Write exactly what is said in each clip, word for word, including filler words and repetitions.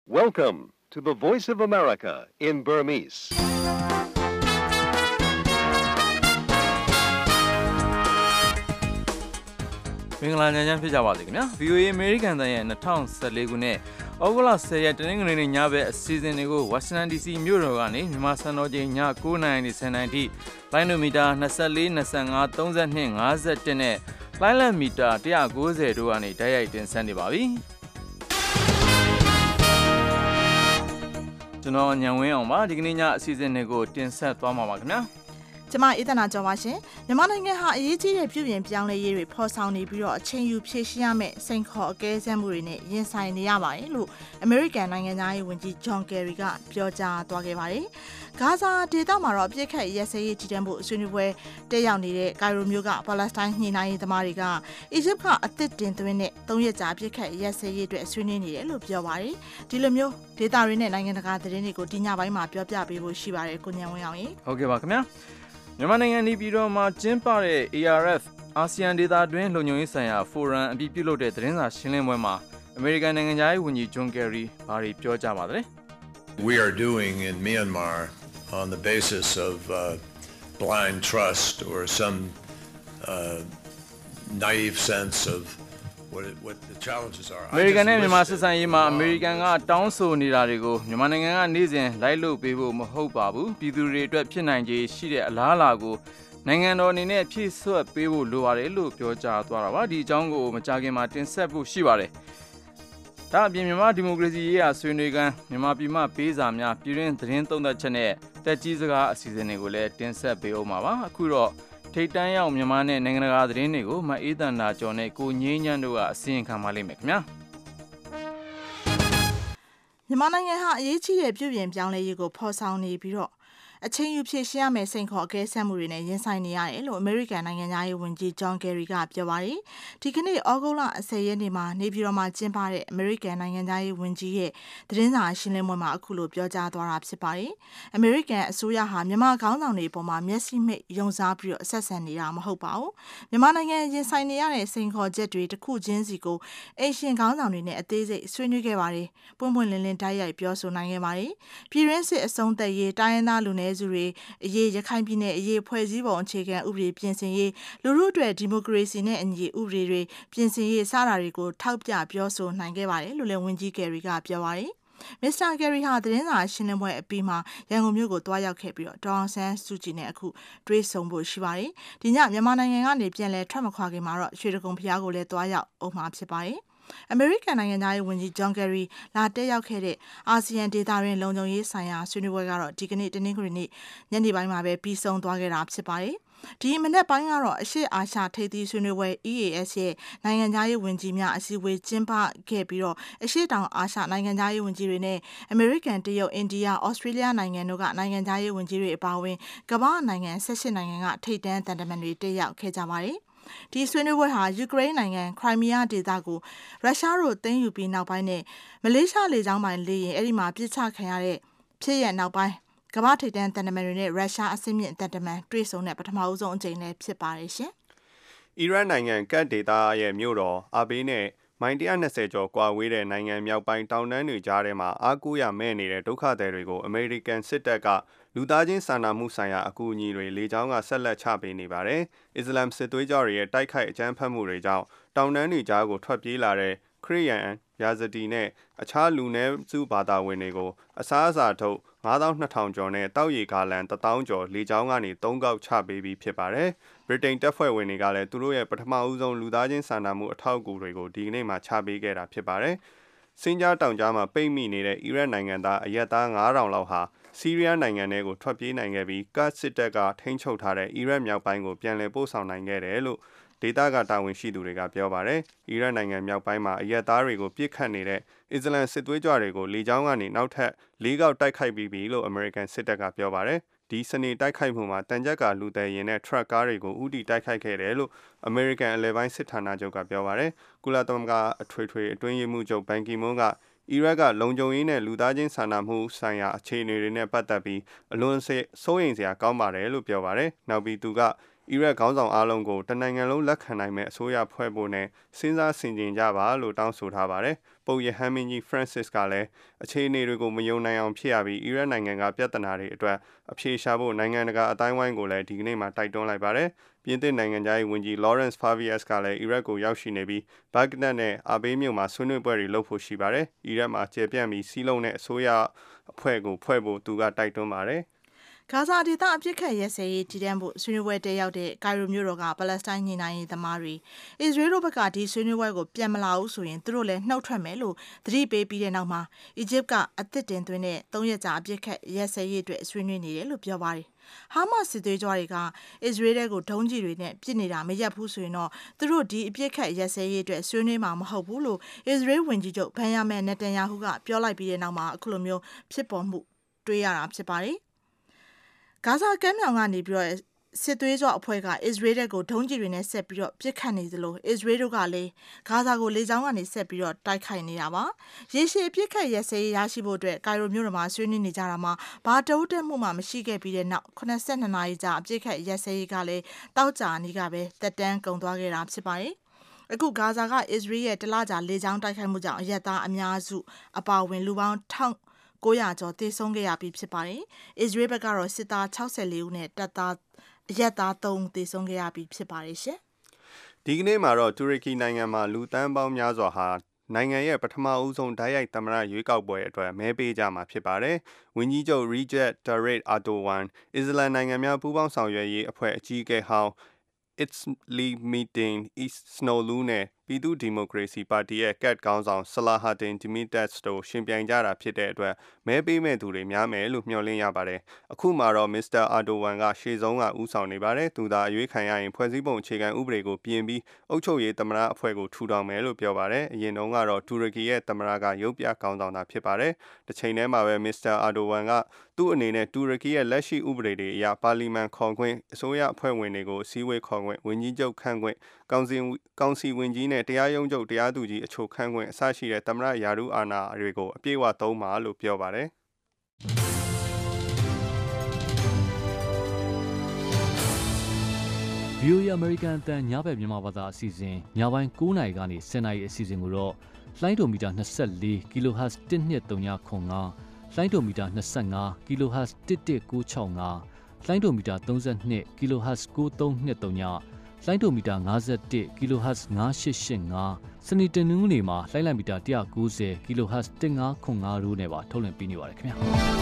Welcome to the Voice of America in Burmese. ။မင်္ဂလာညချမ်းဖြစ်ကြပါစေခင်ဗျာ V O A American တန်ရဲ့၂၀၁၄ခုနှစ်ဩဂုတ်လ၁၀ရက်တနင်္ဂနွေနေ့ညဘက်အစီအစဉ်တွေကို Washington D C မြို့တော်ကနေမြန်မာစံတော်ချိန်ည၉နာရီ၁၀နာရီထိလိုင်းနိုမီတာ၂၄ ၂၅ ၃၂ ၅၁နဲ့လိုင်းလံမီတာ၁၉၀တို့ကနေတိုက်ရိုက်တင်ဆက်နေပါပြီ။ကျွန်တော်ညံဝင်းအောင်ပါဒီကနေ့ညအစီအစဉ်တွေကိုတင်ဆက်သွားမှာပါခင်ဗျာ။ကျမအေးသနာကျော်ပါရှင်မြန်မာနိုင်ငံဟာအရေးကြီးတဲ့ပြုပြင်ပြောင်းလဲရေးတွေဖော်ဆောင်နေပြီးတော့အချိန်ယူဖြည့်ရှင်းရမယ့်စိန်ခေါ်အကဲစမ်းမှုတွေနဲ့ရင်ဆိုင်နေရပါတယ်လို့ American နိုင်ငံသားရေးဝန်ကြီး John Kerry ကပြောကြားသွားခဲ့ပါတယ်။ဂါဇာဒေသမှာတော့အပြစ်ခတ်ရက်စဲရေးတည်တံ့ဖို့ဆွေးနွေးပွဲတက်ရောက်နေတဲ့ကိုင်ရိုမြို့ကပါလက်စတိုင်းညှိနှိုင်းရေးသမားတွေကအီဂျစ်ကအသစ်တင်သွင်းတဲ့သုံးရက်ကြာအပြစ်ခတ်ရက်စဲရေးအတွက်ဆွေးနွေးနေတယ်လို့ပြောပါတယ်။ဒီလိုမျိုးဒေသတွေနဲ့နိုင်ငံတကာသတင်းတွေကိုဒီညပိုင်းမှာပြောပြပေးဖို့ရှိပါတယ်ကိုညံဝင်းအောင်ရေဟုတ်ကဲ့ပါခင်ဗျာမြန်မာနိုင်ငံနေပြည်တော်မှာကျင်းပတဲ့ A R F အာဆီယံဒေသတွင်းလုံခြုံရေးဆိုင်ရာဖိုရမ်အပြီးပြုလုပ်တဲ့သတင်းစာရှင်းလင်းပွဲမှာအမေရိကန်နိုင်ငံသားရေးဝန်ကြီး John Kerry ဘာတွေပြောကြားပါသလဲ We are doing in Myanmar on the basis of uh, blind trust or some uh, naive sense of what it, what the challenges are. အမေရိကန်နဲ့မြန်မာဆက်ဆံရေးမှာအမေရိကန်ကတောင်းဆိုနေတာတွေကိုမြန်မာနိုင်ငံကနေ့စဉ်လိုက်လုပ်ပေးဖို့မဟုတ်ပါဘူးပြည်သူတွေအတွက်ဖြစ်နိုင်ခြေရှိတဲ့အလားအလာကိုနိုင်ငံတော်အနေနဲ့ဖြည့်ဆွတ်ပေးဖို့လိုပါတယ်လို့ပြောကြားသွားတာပါဒီအကြောင်းကိုမကြာခင်မှာတင်ဆက်ဖို့ရှိပါတယ်ဒါအပြင်မြန်မာဒီမိုကရေစီရေးရာဆွေးနွေးခန်းမြန်မာပြည်မှပေးစာများပြည်တွင်းသတင်းသုံးသပ်ချက်နဲ့တက်ကြီးစကားအစီအစဉ်တွေကိုလည်းတင်ဆက်ပေးအောင်ပါပါအခုတော့ထိတ်တန်းရောက်မြန်မာနဲ့နိုင်ငံတကာသတင်းတွေကိုမအေးသန္တာကျော်နဲ့ကိုငြိမ်းချမ်းတို့ကအစီရင်ခံပါလိမ့်မယ်ခင်ဗျာမြန်မာနိုင်ငံဟာအရေးကြီးတဲ့ပြုပြင်ပြောင်းလဲရေးကိုဖော်ဆောင်နေပြီးတော့အချိန်ယူဖြည့်ရှင်းရမယ့်စိန်ခေါ်အကဲဆက်မှုတွေနဲ့ရင်ဆိုင်နေရတယ်လို့ American နိုင်ငံသားရေးဝန်ကြီး John Kerry ကပြောပါတယ်။ဒီကနေ့ဩဂုတ်လ၁၀ရက်နေ့မှာနေပြည်တော်မှာကျင်းပတဲ့ American နိုင်ငံသားရေးဝန်ကြီးရဲ့သတင်းစာရှင်းလင်းပွဲမှာအခုလိုပြောကြားသွားတာဖြစ်ပါတယ်။ American အစိုးရဟာမြန်မာခေါင်းဆောင်တွေပေါ်မှာမျက်စိမှိတ်ယုံစားပြီးတော့ဆက်ဆံနေတာမဟုတ်ပါဘူး။မြန်မာနိုင်ငံရင်ဆိုင်နေရတဲ့စိန်ခေါ်ချက်တွေတစ်ခုချင်းစီကိုအိမ်ရှင်ခေါင်းဆောင်တွေနဲ့အသေးစိတ်ဆွေးနွေးခဲ့ပါတယ်။ပွင့်ပွင့်လင်းလင်းတိုက်ရိုက်ပြောဆိုနိုင်ခဲ့ပါတယ်။ပြည်တွင်းစစ်အဆုံးသတ်ရေးတိုင်းရင်းသားလူနည်းစုတွေအရေးရခိုင်ပြည်နယ်အရေးဖွဲ့စည်းပုံအခြေခံဥပဒေပြင်ဆင်ရေးလူထုအတွက်ဒီမိုကရေစီနဲ့အညီဥပဒေတွေပြင်ဆင်ရေးစတာတွေကိုထောက်ပြပြောဆိုနိုင်ခဲ့ပါတယ်လို့လည်းဝန်ကြီးကယ်ရီကပြောပါတယ်မစ္စတာကယ်ရီဟာသတင်းစာရှင်းလင်းပွဲအပြီးမှာရန်ကုန်မြို့ကိုတွားရောက်ခဲ့ပြီးတော့ဒေါ်အောင်ဆန်းစုကြည်နဲ့အခုတွေ့ဆုံဖို့ရှိပါတယ်ဒီညမြန်မာနိုင်ငံကနေပြန်လဲထွက်မခွာခင်မှာတော့ရွှေတကုံဖျားကိုလည်းတွားရောက်အောင်မှာဖြစ်ပါတယ်အမေရိကန်နိုင်ငံသားရေးဝန်ကြီး John Kerry လာတက်ရောက်ခဲ့တဲ့အာဆီယံဒေသတွင်းလုံခြုံရေးဆိုင်ရာဆွေးနွေးပွဲကတော့ဒီကနေ့တနင်္ဂနွေနေ့ညနေပိုင်းမှာပဲပြီးဆုံးသွားခဲ့တာဖြစ်ပါတယ်။ဒီမနက်ပိုင်းကတော့အရှေ့အာရှထိပ်သီးဆွေးနွေးပွဲ E A S ရဲ့နိုင်ငံသားရေးဝန်ကြီးများအစည်းအဝေးကျင်းပခဲ့ပြီးတော့အရှေ့တောင်အာရှနိုင်ငံသားရေးဝန်ကြီးတွေနဲ့အမေရိကန်တရုတ်အိန္ဒိယဩစတြေးလျနိုင်ငံတို့ကနိုင်ငံသားရေးဝန်ကြီးတွေအပါအဝင်ကမ္ဘာနိုင်ငံ၁၈နိုင်ငံကထိပ်တန်းသံတမန်တွေတက်ရောက်ခဲ့ကြပါတယ်။ဒီဆွေးနွေးပွဲဟာယူကရိန်းနိုင်ငံခရိုင်းမီးယားဒေသကိုရုရှားတို့သိမ်းယူပြီးနောက်ပိုင်းနဲ့မလေးရှားလေကြောင်းပိုင်လေယာဉ်အဲ့ဒီမှာပြစ်ချခံရတဲ့ဖြစ်ရနောက်ပိုင်းကမ္ဘာထိပ်တန်းတန်တမန်တွေနဲ့ရုရှားအဆင့်မြင့်တန်တမန်တွေ့ဆုံတဲ့ပထမဦးဆုံးအကြိမ်လည်းဖြစ်ပါတယ်ရှင်။အီရန်နိုင်ငံကတ်ဒေသရဲ့မြို့တော်အာဘေးနဲ့မိုင်၁၂၀ကျော်ကွာဝေးတဲ့နိုင်ငံမြောက်ပိုင်းတောင်တန်းတွေကြားထဲမှာအားကိုးရမဲ့နေတဲ့ဒုက္ခသည်တွေကိုအမေရိကန်စစ်တပ်ကလူသားချင်းစာနာမှုဆိုင်ရာအကူအညီတွေလေကြောင်းကဆက်လက်ချပေးနေပါတယ်။အစ္စလာမ်စစ်သွေးကြွတွေရဲ့တိုက်ခိုက်အကြမ်းဖက်မှုတွေကြောင့်တောင်တန်းတွေကြားကိုထွက်ပြေးလာတဲ့ခရစ်ယာန်ယာဇဒီနဲ့အခြားလူနည်းစုဘာသာဝင်တွေကိုအစားအစာထုတ်ငါးသောင်းနှစ်ထောင်ကျော်နဲ့တောက်ရီကာလန်တစ်သောင်းကျော်လေကြောင်းကနေသုံးခေါက်ချပေးပြီးဖြစ်ပါတယ်။ဗြိတိန်တပ်ဖွဲ့ဝင်တွေကလည်းသူတို့ရဲ့ပထမဦးဆုံးလူသားချင်းစာနာမှုအထောက်အကူတွေကိုဒီကနေ့မှချပေးခဲ့တာဖြစ်ပါတယ်။စင်ကြားတောင်ကြားမှာပိတ်မိနေတဲ့အီရတ်နိုင်ငံသားအရက်သားငါးထောင်လောက်ဟာဆီးရီးယားနိုင်ငံထဲကိုထွက်ပြေးနိုင်ခဲ့ပြီးကတ်စစ်တပ်ကထိန်းချုပ်ထားတဲ့အီရတ်မြောက်ပိုင်းကိုပြန်လည်ပို့ဆောင်နိုင်ခဲ့တယ်လို့ဒေသကတာဝန်ရှိသူတွေကပြောပါတယ်။အီရတ်နိုင်ငံမြောက်ပိုင်းမှာအရက်သားတွေကိုပြစ်ခတ်နေတဲ့အစ္စလမ်စစ်သွေးကြွတွေကိုလေကြောင်းကနေနောက်ထပ်လေးခေါက်တိုက်ခိုက်ပြီးပြီလို့အမေရိကန်စစ်တပ်ကပြောပါတယ်။ဒီစနေတိုက်ခိုက်မှုမှာတန်ကြပ်ကလူသည်ရင်နဲ့ထရက်ကားတွေကိုဥတီတိုက်ခိုက်ခဲ့တယ်လို့အမေရိကန်အလဲပိုင်းစစ်ဌာနချုပ်ကပြောပါတယ်။ကုလသမဂ္ဂအထွေထွေအတွင်းရေးမှူးချုပ်ဘန်ကီမွန်းကအီရတ်ကလုံခြုံရေးနဲ့လူသားချင်းစာနာမှုဆိုင်ရာအခြေအနေတွေနဲ့ပတ်သက်ပြီးအလွန်စိုးရိမ်စရာကောင်းပါတယ်လို့ပြောပါတယ်။နောက်ပြီးသူကအီရတ်ခေါင်းဆောင်အားလုံးကိုတနိုင်ငံလုံးလက်ခံနိုင်မဲ့အစိုးရဖွဲ့ဖို့နဲ့စဉ်းစားဆင်ခြင်ကြပါလို့တောင်းဆိုထားပါတယ်။ပုပ်ရဟန်းမင်းကြီး Francis ကလည်းအခြေအနေတွေကိုမယုံနိုင်အောင်ဖြစ်ရပြီးအီရတ်နိုင်ငံကပြဿနာတွေအတွက်အဖြေရှာဖို့နိုင်ငံတကာအတိုင်းဝိုင်းကိုလည်းဒီကနေ့မှတိုက်တွန်းလိုက်ပါတယ်။ပြင်သစ်နိုင်ငံသားရေးဝန်ကြီး Laurence Fabius ကလည်းအီရတ်ကိုရောက်ရှိနေပြီးဘဂ္ဂဒက်နဲ့အာဘေးမြို့မှာဆွေးနွေးပွဲတွေလုပ်ဖို့ရှိပါတယ်။အီရတ်မှာကျေပြန့်ပြီးစီးလုံးတဲ့အစိုးရအဖွဲ့ကိုဖွဲ့ဖို့သူကတိုက်တွန်းပါတယ်။ဂါဇာဒေသအပြစ်ခတ်ရဲစဲရေးတည်တံ့ဖို့ဆွေးနွေးပွဲတက်ရောက်တဲ့ကိုင်ရိုမြို့တော်ကပါလက်စတိုင်းညီနိုင်ရေးသမားတွေအစ္စရေးတို့ဘက်ကဒီဆွေးနွေးပွဲကိုပြန်မလာဘူးဆိုရင်သူတို့လည်းနှုတ်ထွက်မယ်လို့သတိပေးပြီးတဲ့နောက်မှာအီဂျစ်ကအသစ်တင်သွင်းတဲ့သုံးရက်ကြာအပြစ်ခတ်ရဲစဲရေးအတွက်ဆွေးနွေးနေတယ်လို့ပြောပါတယ်။ဟာမတ်စစ်သွေးကြွတွေကအစ္စရေးတဲကိုဒုံးကျည်တွေနဲ့ပစ်နေတာမရပ်ဘူးဆိုရင်တော့သူတို့ဒီအပြစ်ခတ်ရဲစဲရေးအတွက်ဆွေးနွေးမှာမဟုတ်ဘူးလို့အစ္စရေးဝန်ကြီးချုပ်ဘန်ယာမင်နက်တန်ယာဟုကပြောလိုက်ပြီးတဲ့နောက်မှာအခုလိုမျိုးဖြစ်ပေါ်မှုတွေ့ရတာဖြစ်ပါတယ်။ဂါဇာကမ်းမြောင်ကနေပြီးတော့စစ်သွေးကြွအဖွဲ့ကအစ္စရေးကိုဒုံးကျည်တွေနဲ့ဆက်ပြီးတော့ပစ်ခတ်နေသလိုအစ္စရေးတို့ကလည်းဂါဇာကိုလေကြောင်းကနေဆက်ပြီးတော့တိုက်ခိုက်နေတာပါရေရှည်ပစ်ခတ်ရစဲရရှိဖို့အတွက်ကိုင်ရိုမြို့တော်မှာဆွေးနွေးနေကြတာမှာဘာတိုးတက်မှုမှမရှိခဲ့ပြီးတဲ့နောက်eighty-twoနာရီကြာအပစ်ခတ်ရစဲရေးကလည်းတောက်ကြနေကပဲတက်တန်းကုန်သွားခဲ့တာဖြစ်ပါတယ်အခုဂါဇာကအစ္စရေးရဲ့တလကြာလေကြောင်းတိုက်ခိုက်မှုကြောင့်အရက်သားအများစုအပါအဝင်လူပေါင်းone thousand nine hundredကျော်သေဆုံးခဲ့ရပြီးဖြစ်ပါတယ်။အစ္စရေးဘက်ကတော့စစ်သားsixty-fourဦးနဲ့တပ်သားအရက်သားthreeဦးသေဆုံးခဲ့ရပြီးဖြစ်ပါတယ်ရှင်။ဒီကနေ့မှာတော့တူရကီနိုင်ငံမှာလူတန်းပေါင်းများစွာဟာနိုင်ငံရဲ့ပထမဦးဆုံးဓာတ်ရိုက်သမ္မတရွေးကောက်ပွဲအတွက်မဲပေးကြမှာဖြစ်ပါတယ်။ဝန်ကြီးချုပ် Recep Tayyip Erdogan အစ္စလမ်နိုင်ငံများပူးပေါင်းဆောင်ရွက်ရေးအဖွဲ့အကြီးအကဲဟောင်းIslamiddin Isnolu နဲ့ပြည်သူ့ဒီမိုကရေစီပါတီရဲ့ကတ်ခေါင်းဆောင် Selahattin Demirtas တို့ရှင်ပြိုင်ကြတာဖြစ်တဲ့အတွက်မဲပေးမဲ့သူတွေများမယ်လို့မျှော်လင့်ရပါတယ်။အခုမှတော့ မစ္စတာ Erdogan ကရှေ့ဆုံးကဦးဆောင်နေပါတယ်။သူသာအရွေးခံရရင်ဖွဲ့စည်းပုံအခြေခံဥပဒေကိုပြင်ပြီးအုပ်ချုပ်ရေးသမ္မတအဖွဲ့ကိုထူထောင်မယ်လို့ပြောပါတယ်။အရင်တုန်းကတော့တူရကီရဲ့သမ္မတကရုပ်ပြခေါင်းဆောင်တာဖြစ်ပါတယ်။တစ်ချိန်တည်းမှာပဲမစ္စတာ Erdogan ကသူ့အနေနဲ့တူရကီရဲ့လက်ရှိဥပဒေတွေအရပါလီမန်ခေါ်ခွင့်အစိုးရအဖွဲ့ဝင်တွေကိုအစည်းအဝေးခေါ်ခွင့်ဝန်ကြီးချုပ်ခန့်ခွင့်ကောင်စီကောင်စီဝင်ကြီးနဲ့တရားရုံးချုပ်တရားသူကြီးအချို့ခန့်ခွင့်အစရှိတဲ့သမ္မတယာရုအာဏာတွေကိုအပြည့်အဝသုံးပါလို့ပြောပါတယ်။ဗီအိုအေ American အသံညဘက်မြန်မာဘာသာအစီအစဉ်ညပိုင်းnineနာရီကနေtenနာရီအစီအစဉ်ကိုတော့လိုင်းဒိုမီတာtwenty-four ကီလိုဟတ်ဇ်one two three fiveလိုင်းဒိုမီတာtwenty-fiveကီလိုဟတ်ဇ်one one six fiveလိုင်းဒိုမီတာthirty-twoကီလိုဟတ်ဇ်nine three two zeroလိုင်းဒိုမီတာfifty-oneကီလိုဟတ်ဇ်five eight eight fiveစနေတနင်္ဂနွေမှာလိုင်းလိုက်မီတာone ninetyကီလိုဟတ်ဇ်fifteen fiftyတို့နဲ့ပါထုတ်လွှင့်ပေးနေပါတယ်ခင်ဗျာ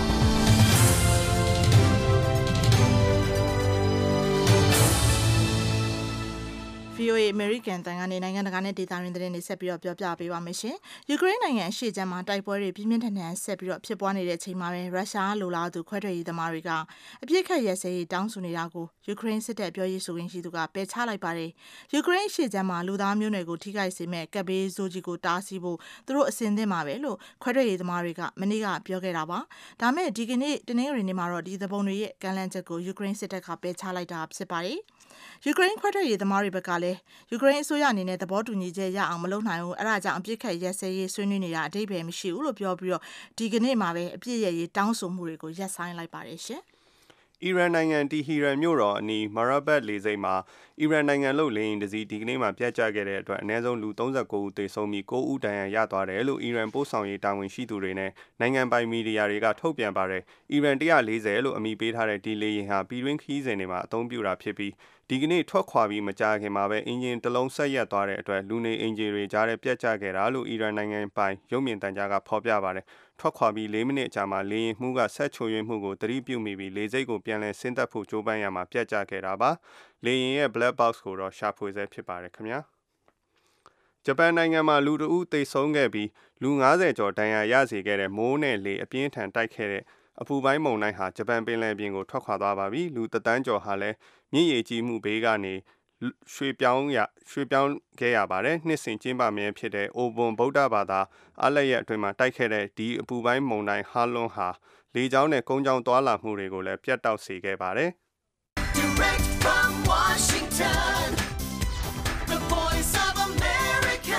ဗီအိုအေ American တန်ကနေနိုင်ငံတကာနဲ့ဒေသရင်းသတင်းတွေဆက်ပြီးတော့ပြောပြပေးပါမယ်ရှင်။ယူကရိန်းနိုင်ငံအရှေ့ခြမ်းမှာတိုက်ပွဲတွေပြင်းပြင်းထန်ထန်ဆက်ပြီးတော့ဖြစ်ပွားနေတဲ့အချိန်မှာပဲရုရှားလိုလားသူခွဲထွက်ရေးသမားတွေကအပြစ်ခတ်ရဲစဲရေးတောင်းဆိုနေတာကိုယူကရိန်းစစ်တပ်ပြောရေးဆိုခွင့်ရှိသူကပယ်ချလိုက်ပါတယ်။ယူကရိန်းအရှေ့ခြမ်းမှာလူသားမျိုးနွယ်ကိုထိခိုက်စေမဲ့ကပ်ဘေးဆိုးကြီးကိုတားဆီးဖို့သူတို့အစဉ်သင့်မှာပဲလို့ခွဲထွက်ရေးသမားတွေကမနေ့ကပြောခဲ့တာပါ။ဒါမဲ့ဒီကနေ့တနင်္ဂနွေနေ့မှာတော့ဒီသဘုံတွေရဲ့ကမ်းလှမ်းချက်ကိုယူကရိန်းစစ်တပ်ကပယ်ချလိုက်တာဖြစ်ပါတယ်။ယူကရိန်းခွဲထွက်ရေးသမားတွေဘက်ကလည်းယူကရိန်းအစိုးရအနေနဲ့သဘောတူညီချက်ရအောင်မလုပ်နိုင်ဘူးအဲ့ဒါကြောင့်အပြစ်ခတ်ရက်စဲရေးဆွေးနွေးနေတာအဓိပ္ပာယ်မရှိဘူးလို့ပြောပြီးတော့ဒီကနေ့မှာပဲအပြစ်ရရေးတောင်းဆိုမှုတွေကိုရပ်ဆိုင်းလိုက်ပါတယ်ရှင်အီရန်နိုင်ငံတီဟီရန်မြို့တော်အနီးမာရာဘတ်လေဆိပ်မှာအီရန်နိုင်ငံလို့လေယာဉ်တစ်စီးဒီကနေ့မှပြတ်ကျခဲ့တဲ့အတွက်အနည်းဆုံးလူthirty-nineဦးသေဆုံးပြီးnineဦးဒဏ်ရာရသွားတယ်လို့အီရန်ပို့ဆောင်ရေးတာဝန်ရှိသူတွေနဲ့နိုင်ငံပိုင်မီဒီယာတွေကထုတ်ပြန်ပါတယ်။အီရန်one fortyလို့အမည်ပေးထားတဲ့ဒီလေယာဉ်ဟာပြည်တွင်းခရီးစဉ်တွေမှာအသုံးပြုတာဖြစ်ပြီးဒီကနေ့ထွက်ခွာပြီးမကြာခင်မှာပဲအင်ဂျင်တစ်လုံးဆက်ရက်သွားတဲ့အတွက်လူနေအင်ဂျင်တွေကြားထဲပြတ်ကျခဲ့တာလို့အီရန်နိုင်ငံပိုင်ရုပ်မြင်သံကြားကဖော်ပြပါတယ်။ထွက်ခွာပြီးfourမိနစ်အကြာမှာလေယာဉ်မှူးကဆက်ချိုယွင်းမှုကိုသတိပြုမိပြီးလေဆိပ်ကိုပြန်လည်ဆင်းသက်ဖို့ကြိုးပမ်းရမှာပြတ်ကျခဲ့တာပါ။လေယာဉ်ရဲ့ black box ကိုတော့ရှာဖွေဆဲဖြစ်ပါတယ်ခင်ဗျာ။ဂျပန်နိုင်ငံမှာလူတဦးသေဆုံးခဲ့ပြီးလူfiftyကျော်ဒဏ်ရာရစေခဲ့တဲ့မိုးနဲ့လေအပြင်းထန်တိုက်ခဲ့တဲ့အပူပိုင်းမုန်တိုင်းဟာဂျပန်ပင်လယ်ပြင်ကိုထွက်ခွာသွားပါပြီလူတသန်းကျော်ဟာလည်းမြင့်ရည်ကြီးမှုဘေးကနေရွှေပြောင်းရရွှေပြောင်းခဲ့ရပါတယ်နှစ်စဉ်ကျင်းပမြဲဖြစ်တဲ့အိုဘွန်ဗုဒ္ဓဘာသာအားလျက်အတွင်းမှာတိုက်ခဲ့တဲ့ဒီအပူပိုင်းမုန်တိုင်းဟာလွန်ဟာလေကြောင်းနဲ့ကုန်းကြောင်းသွားလာမှုတွေကိုလည်းပြတ်တောက်စေခဲ့ပါတယ် Direct from Washington The Voice of America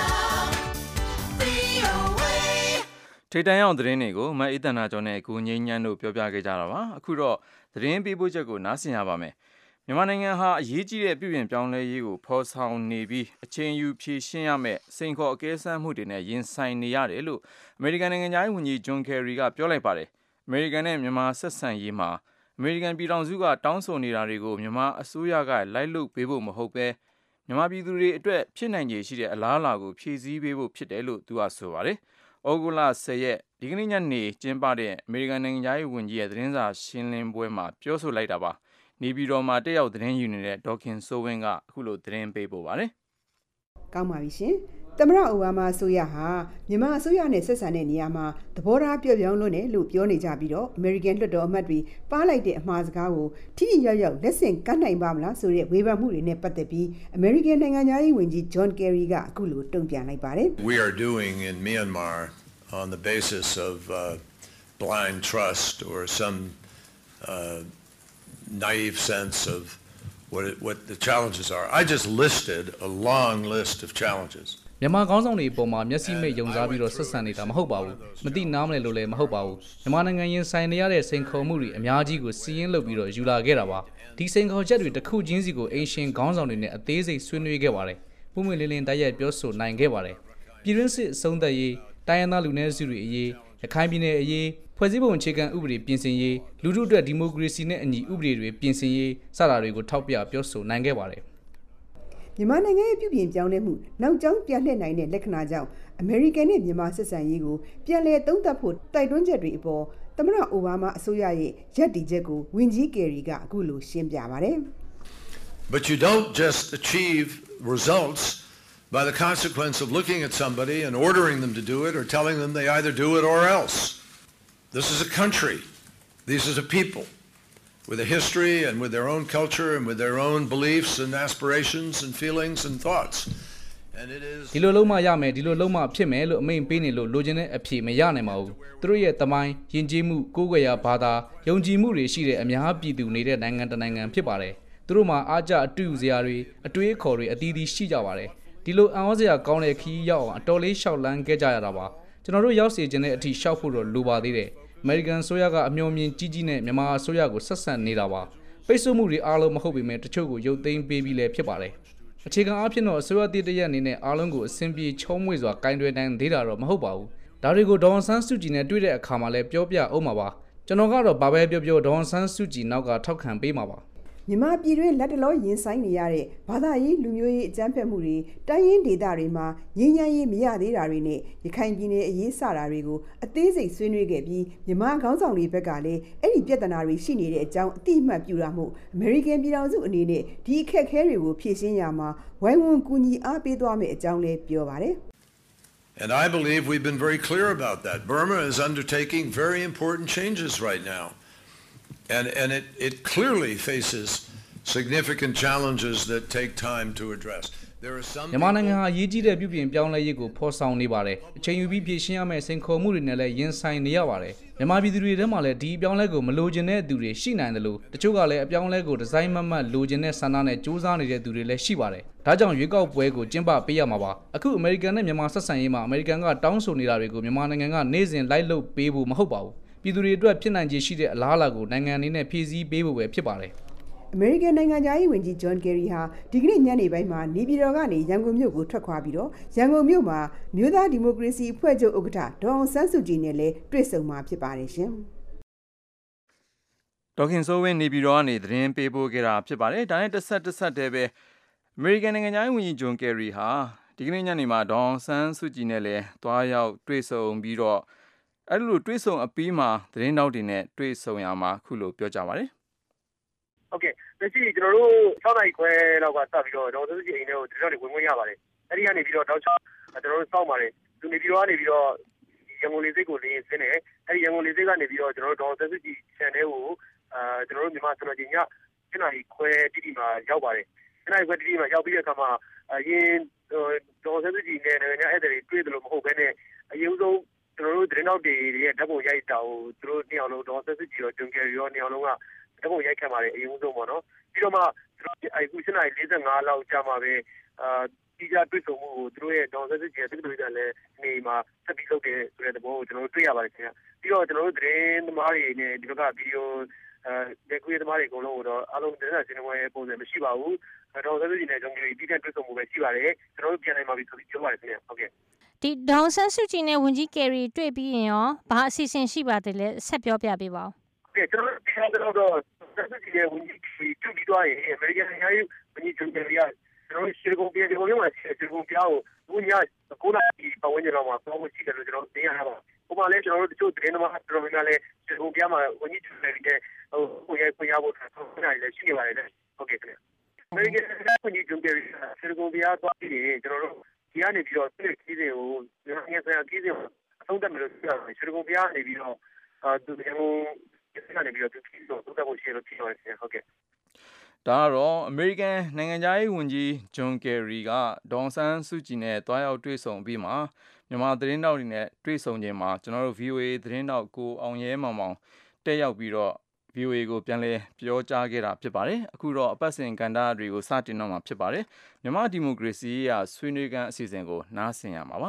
ထိပ်တန်းရောက်သတင်းတွေကိုမအေးတနာကျော်နဲ့ကိုငိမ့်ညမ်းတို့ပြောပြခဲ့ကြတာပါအခုတော့သတင်းပေးပို့ချက်ကိုနားဆင်ရပါမယ်မြန်မာနိုင်ငံဟာအရေးကြီးတဲ့ပြည်ပြင်ပြောင်းလဲရေးကိုဖော်ဆောင်နေပြီးအချိန်ယူဖြည့်ရှင်းရမယ့်စိန်ခေါ်အကဲစမ်းမှုတွေနဲ့ရင်ဆိုင်နေရတယ်လို့အမေရိကန်နိုင်ငံသားဝန်ကြီးဂျွန်ကယ်ရီကပြောလိုက်ပါတယ်အမေရိကန်နဲ့မြန်မာဆက်ဆံရေးမှာအမေရိကန်ပြည်ထောင်စုကတောင်းဆိုနေတာတွေကိုမြန်မာအစိုးရကလိုက်လုပ်ပေးဖို့မဟုတ်ပဲမြန်မာပြည်သူတွေအတွက်ဖြစ်နိုင်ခြေရှိတဲ့အလားအလာကိုဖြည့်ဆည်းပေးဖို့ဖြစ်တယ်လို့သူကဆိုပါတယ်ဩဂုတ်လဆယ်ရက်ဒီကနေ့ညနေကျင်းပတဲ့အမေရိကန်နိုင်ငံသားဝန်ကြီးရဲ့သတင်းစာရှင်းလင်းပွဲမှာပြောဆိုလိုက်တာပါနေပြည်တော်မှာတက်ရောက်သတင်းယူနေတဲ့ဒေါခင်စိုးဝင်းကအခုလိုသတင်းပေးပို့ပါတယ်။ကောင်းပါပြီရှင်။သမ္မတအိုဘားမားအစိုးရဟာမြန်မာအစိုးရနဲ့ဆက်ဆံတဲ့နေရာမှာသဘောထားပြော့ပြောင်းလွန်းတယ်လို့ပြောနေကြပြီးတော့အမေရိကန်လွှတ်တော်အမတ်တွေပါလိုက်တဲ့အမှားစကားကိုထိထိရောက်ရောက်လက်ဆင့်ကမ်းနိုင်ပါမလားဆိုတဲ့ဝေဖန်မှုတွေနဲ့ပတ်သက်ပြီးအမေရိကန်နိုင်ငံသားရေးဝန်ကြီးဂျွန်ကယ်ရီကအခုလိုတုံ့ပြန်လိုက်ပါတယ်။ We are doing in Myanmar on the basis of uh, blind trust or some uh, naive sense of what it, what the challenges are. I just listed a long list of challenges. မြန်မာကောင်းဆောင်တွေအပေါ်မှာမျက်စိမိတ်ယုံစားပြီးတော့ဆက်ဆံနေတာမဟုတ်ပါဘူးမသိနားမလဲလို့လည်းမဟုတ်ပါဘူးမြန်မာနိုင်ငံရင်ဆိုင်နေရတဲ့စိန်ခေါ်မှုတွေအများကြီးကိုစီးရင်လုပ်ပြီးတော့ယူလာခဲ့တာပါဒီစိန်ခေါ်ချက်တွေတစ်ခုချင်းစီကိုအင်ရှင်ခေါင်းဆောင်တွေနဲ့အသေးစိတ်ဆွေးနွေးခဲ့ပါတယ်ပုံမှန်လင်းလင်းတိုက်ရိုက်ပြောဆိုနိုင်ခဲ့ပါတယ်ပြည်တွင်းစစ်အဆုံးသတ်ရေးတိုင်းရင်းသားလူနည်းစုတွေအရေးရခိုင်ပြည်နယ်အရေးဖွဲ့စည်းပုံအခြေခံဥပဒေပြင်ဆင်ရေးလူထုအတွက်ဒီမိုကရေစီနဲ့အညီဥပဒေတွေပြင်ဆင်ရေးစတာတွေကိုထောက်ပြပြောဆိုနိုင်ခဲ့ပါတယ်မြန်မာနိုင်ငံရဲ့ပြုပြင်ပြောင်းလဲမှုနောက်ကျောင်းပြန်လှည့်နိုင်တဲ့လက္ခဏာကြောင့်အမေရိကန်နဲ့မြန်မာဆက်ဆံရေးကိုပြန်လည်သုံးသပ်ဖို့တိုက်တွန်းချက်တွေအပေါ်သမ္မတအိုဘားမားအစိုးရရဲ့ရပ်တည်ချက်ကိုဝန်ကြီးကယ်ရီကအခုလိုရှင်းပြပါတယ် But you don't just achieve results by the consequence of looking at somebody and ordering them to do it or telling them they either do it or else. This is a country. These are the people with a history and with their own culture and with their own beliefs and aspirations and feelings and thoughts. And it is ဒီလိုလုံးမရမယ်ဒီလိုလုံးမဖြစ်မယ်လို့အမိန့်ပေးနေလို့လိုချင်တဲ့အဖြေမရနိုင်ပါဘူးသူတို့ရဲ့တမိုင်းယဉ်ကျေးမှုကိုယ်ွယ်ရာဘာသာယုံကြည်မှုတွေရှိတဲ့အများပြည်သူနေတဲ့နိုင်ငံတစ်နိုင်ငံဖြစ်ပါတယ်သူတို့မှာအားကြအတူစရာတွေအတွေးအခေါ်တွေအသီးသီးရှိကြပါတယ်ဒီလိုအံ့ဩစရာကောင်းတဲ့ခီးရောက်အောင်အတော်လေးရှောက်လန်းခဲ့ကြရတာပါကျွန်တော်တို့ရောက်စီခြင်းတဲ့အထိရှောက်ဖို့တော့လိုပါသေးတယ်အမေရိကန်ဆိုရကအမျှော်မြင်ကြီးကြီးနဲ့မြန်မာအစိုးရကိုဆက်ဆံနေတာပါပိတ်ဆို့မှုတွေအားလုံးမဟုတ်ပေမဲ့တချို့ကိုရုပ်သိမ်းပေးပြီးလည်းဖြစ်ပါတယ်အခြေခံအားဖြင့်တော့အစိုးရတည်တရက်အနေနဲ့အားလုံးကိုအဆင်ပြေချုံးမွေစွာကင်တွယ်နိုင်သေးတာတော့မဟုတ်ပါဘူးဒါတွေကိုဒေါ်အောင်ဆန်းစုကြည်နဲ့တွေ့တဲ့အခါမှာလည်းပြောပြအောင်ပါပါကျွန်တော်ကတော့ဘာပဲပြောပြောဒေါ်အောင်ဆန်းစုကြည်နောက်ကထောက်ခံပေးမှာပါမြန်မာပြည်တွင်းလက်တလောရင်ဆိုင်နေရတဲ့ဘာသာရေးလူမျိုးရေးအကြမ်းဖက်မှုတွေတိုင်းရင်းဒေသတွေမှာငြိမ်းချမ်းရေးမရသေးတာတွေနဲ့ရခိုင်ပြည်နယ်အရေးစတာတွေကိုအသေးစိတ်ဆွေးနွေးခဲ့ပြီးမြန်မာခေါင်းဆောင်တွေဘက်ကလည်းအဲ့ဒီပြဿနာတွေရှိနေတဲ့အကြောင်းအတိအမှတ်ပြုတာမို့အမေရိကန်ပြည်ထောင်စုအနေနဲ့ဒီအခက်အခဲတွေကိုဖြေရှင်းရမှာဝိုင်းဝန်းကူညီအားပေးသွားမယ့်အကြောင်းလည်းပြောပါတယ် And I believe we've been very clear about that. Burma is undertaking very important changes right now. And, and it, it clearly faces significant challenges that take time to address. There are some မြန်မာနိုင်ငံဟာရည်ကြီးတဲ့ပြုပြင်ပြောင်းလဲရေးကိုဖော်ဆောင်နေပါတယ်။အချိန်ယူပြီးဖြည့်ရှင်းရမယ့်စိန်ခေါ်မှုတွေနဲ့လည်းရင်ဆိုင်နေရပါတယ်။မြန်မာပြည်သူတွေထဲမှာလည်းဒီအပြောင်းလဲကိုမလိုချင်တဲ့သူတွေရှိနိုင်တယ်လို့တချို့ကလည်းအပြောင်းလဲကိုဒီဇိုင်းမတ်မတ်လိုချင်တဲ့ဆန္ဒနဲ့စူးစမ်းနေတဲ့သူတွေလည်းရှိပါတယ်။ဒါကြောင့်ရွေးကောက်ပွဲကိုကျင်းပပေးရမှာပါ။အခုအမေရိကန်နဲ့မြန်မာဆက်ဆံရေးမှာအမေရိကန်ကတောင်းဆိုနေတာတွေကိုမြန်မာနိုင်ငံကနေ့စဉ်လိုက်လုပ်ပေးဖို့မဟုတ်ပါဘူး။ပြည်သူတွေအတွက်ဖြစ်နိုင်ခြေရှိတဲ့အလားအလာကိုနိုင်ငံအနေနဲ့ဖြည့်ဆည်းပေးဖို့ပဲဖြစ်ပါတယ်။အမေရိကန်နိုင်ငံသားရေးဝန်ကြီးဂျွန်ကယ်ရီဟာဒီကနေ့ညနေပိုင်းမှာနေပြည်တော်ကနေရန်ကုန်မြို့ကိုထွက်ခွာပြီးတော့ရန်ကုန်မြို့မှာမြို့သားဒီမိုကရေစီအဖွဲ့ချုပ်ဥက္ကဋ္ဌဒေါ်အောင်ဆန်းစုကြည်နဲ့လည်းတွေ့ဆုံမှာဖြစ်ပါတယ်ရှင်ဒေါခင်စိုးဝင်းနေပြည်တော်ကနေသတင်းပေးပို့ခဲ့တာဖြစ်ပါတယ်ဒါနဲ့တစ်ဆက်တစ်ဆက်တည်းပဲအမေရိကန်နိုင်ငံသားရေးဝန်ကြီးဂျွန်ကယ်ရီဟာဒီကနေ့ညနေမှာဒေါ်အောင်ဆန်းစုကြည်နဲ့လည်းတွားရောက်တွေ့ဆုံပြီးတော့အဲ့လိုတွေ့ဆုံအပြီးမှာသတင်းတောက်တွေနဲ့တွေ့ဆုံရမှာခုလိုပြောကြပါတယ်ဟုတ်ကဲ့လက်ရှိကျွန်တော်တို့၆နာရီခွဲလောက်ကစပြီးတော့ဒေါ်စုကြည်အိမ်ထဲကိုဒီတော့ဝင်ဝင်ရပါတယ်အဲ့ဒီကနေပြီးတော့တောက်ချောင်းကျွန်တော်တို့စောင့်ပါတယ်သူနေပြီးတော့ကနေပြီးတော့ရန်ကုန်လေးစိတ်ကိုလေးဆင်းနေအဲ့ဒီရန်ကုန်လေးစိတ်ကနေပြီးတော့ကျွန်တော်တို့ဒေါ်စုကြည် channel ကိုအာကျွန်တော်တို့မြန်မာစံတော်ချိန်ည၇နာရီခွဲတိတိမှာရောက်ပါတယ်၇နာရီခွဲတိတိမှာရောက်ပြီးတဲ့အခါမှာအရင်ဒေါ်စုကြည်နဲ့နိုင်ငံအဲ့တွေတွေ့တယ်လို့မဟုတ်ဘဲနဲ့အရင်ဆုံးကျွန်တော်တို့သတင်းတောက်တွေရဲ့ဓာတ်ပုံရိုက်တာကိုသူတို့နှစ်ယောက်လုံးဒေါ်စုကြည်ရောဂျွန်ကယ်ရီရောနှစ်ယောက်လုံးကဓာတ်ပုံရိုက်ခံပါတယ်အရင်ဆုံးပေါ့နော်ပြီးတော့မှအခု၈နာရီ၄၅လောက်ကြာမှာပဲအာဒီကြတွေ့ဆုံမှုကိုသူတို့ရဲ့ဒေါ်စုကြည်ရဲ့သူတို့ကလည်းနေမှာဆက်ပြီးလုပ်တယ်ဆိုတဲ့သဘောကိုကျွန်တော်တို့တွေ့ရပါတယ်ခင်ဗျပြီးတော့ကျွန်တော်တို့သတင်းသမားတွေနဲ့ဒီဘက်ကဗီဒီယိုလက်ခွေးသမားတွေအကုန်လုံးတော့အားလုံးတင်ဆက်စင်ပွဲပုံစံမရှိပါဘူးတော်တော်လေးနဲ့ကျွန်တော်တို့ဒီကတွေ့ဆုံမှုပဲရှိပါတယ်ကျွန်တော်တို့ပြန်နိုင်ပါပြီဆိုပြီးပြောပါတယ်ခင်ဗျဟုတ်ကဲ့ဒီဒေါန်ဆန်းစုကြည်နဲ့ဝန်ကြီးကယ်ရီတွေ့ပြီးရင်ရောဘာအစီအစဉ်ရှိပါသေးလဲဆက်ပြောပြပေးပါဦးဟုတ်ကဲ့ကျွန်တော်တို့တော့ဆန်းစုကြည်နဲ့ဝန်ကြီးကယ်ရီတွေ့ပြီးတော့ရင်အမေရိကန်နိုင်ငံရေးဝန်ကြီးဂျွန်ကယ်ရီကကျွန်တော်ရှေ့ကုန်ပြည်ကိုရုံးမှာရှေ့ကုန်ပြောင်းကိုညကိုနာဒီပဝန်းကျင်တော့မှာပေါ့ရှိတယ်လို့ကျွန်တော်သိရတာပါဟိုမှာလည်းကျွန်တော်တို့တချို့သတင်းသမားတော်တော်များများလည်းရှေ့ကုန်ပြောင်းမှာဝန်ကြီးဂျွန်ကယ်ရီတဲ့ဟိုကိုရဲကိုရဖို့ဆောင်းနေတယ်ရှိနေပါတယ်လေဟုတ်ကဲ့ခင်ဗျအမေရိကန်ဝန်ကြီးဂျွန်ကယ်ရီရှေ့ကုန်ပြောင်းသွားပြီးရင်ကျွန်တော်တို့ဒီကနေပြီးတော့ပြည်ကြီးတွေကိုနိုင်ငံဆိုင်ရာကြီးတွေကိုအဆုံးသတ်မယ်လို့ပြောတယ်ရှေ့ကုန်ပြောင်းနေပြီးတော့အာသူတွေကိုဒီကနေပြီးတော့သူပြီးတော့သုတ်ဖို့ရှိလို့ပြောရတယ်ဟုတ်ကဲ့ဒါကတော့အမေရိကန်နိုင်ငံသားရေးဝန်ကြီးဂျွန်ကယ်ရီကဒေါန်ဆန်းစုကြည်နဲ့တွားရောက်တွေ့ဆုံပြီးမှမြန်မာသတင်းတောက်တွေနဲ့တွေ့ဆုံချိန်မှာကျွန်တော်တို့ ဗွီအိုအေ သတင်းတောက်ကိုအောင်ရဲမောင်မောင်တက်ရောက်ပြီးတော့ ဗွီအိုအေ ကိုပြန်လည်ပြောကြားခဲ့တာဖြစ်ပါတယ်အခုတော့အပတ်စဉ်ကဏ္ဍတွေကိုစတင်တော့မှာဖြစ်ပါတယ်မြန်မာဒီမိုကရေစီရေးဆွေးနွေးခန်းအစီအစဉ်ကိုနားဆင်ရမှာပါ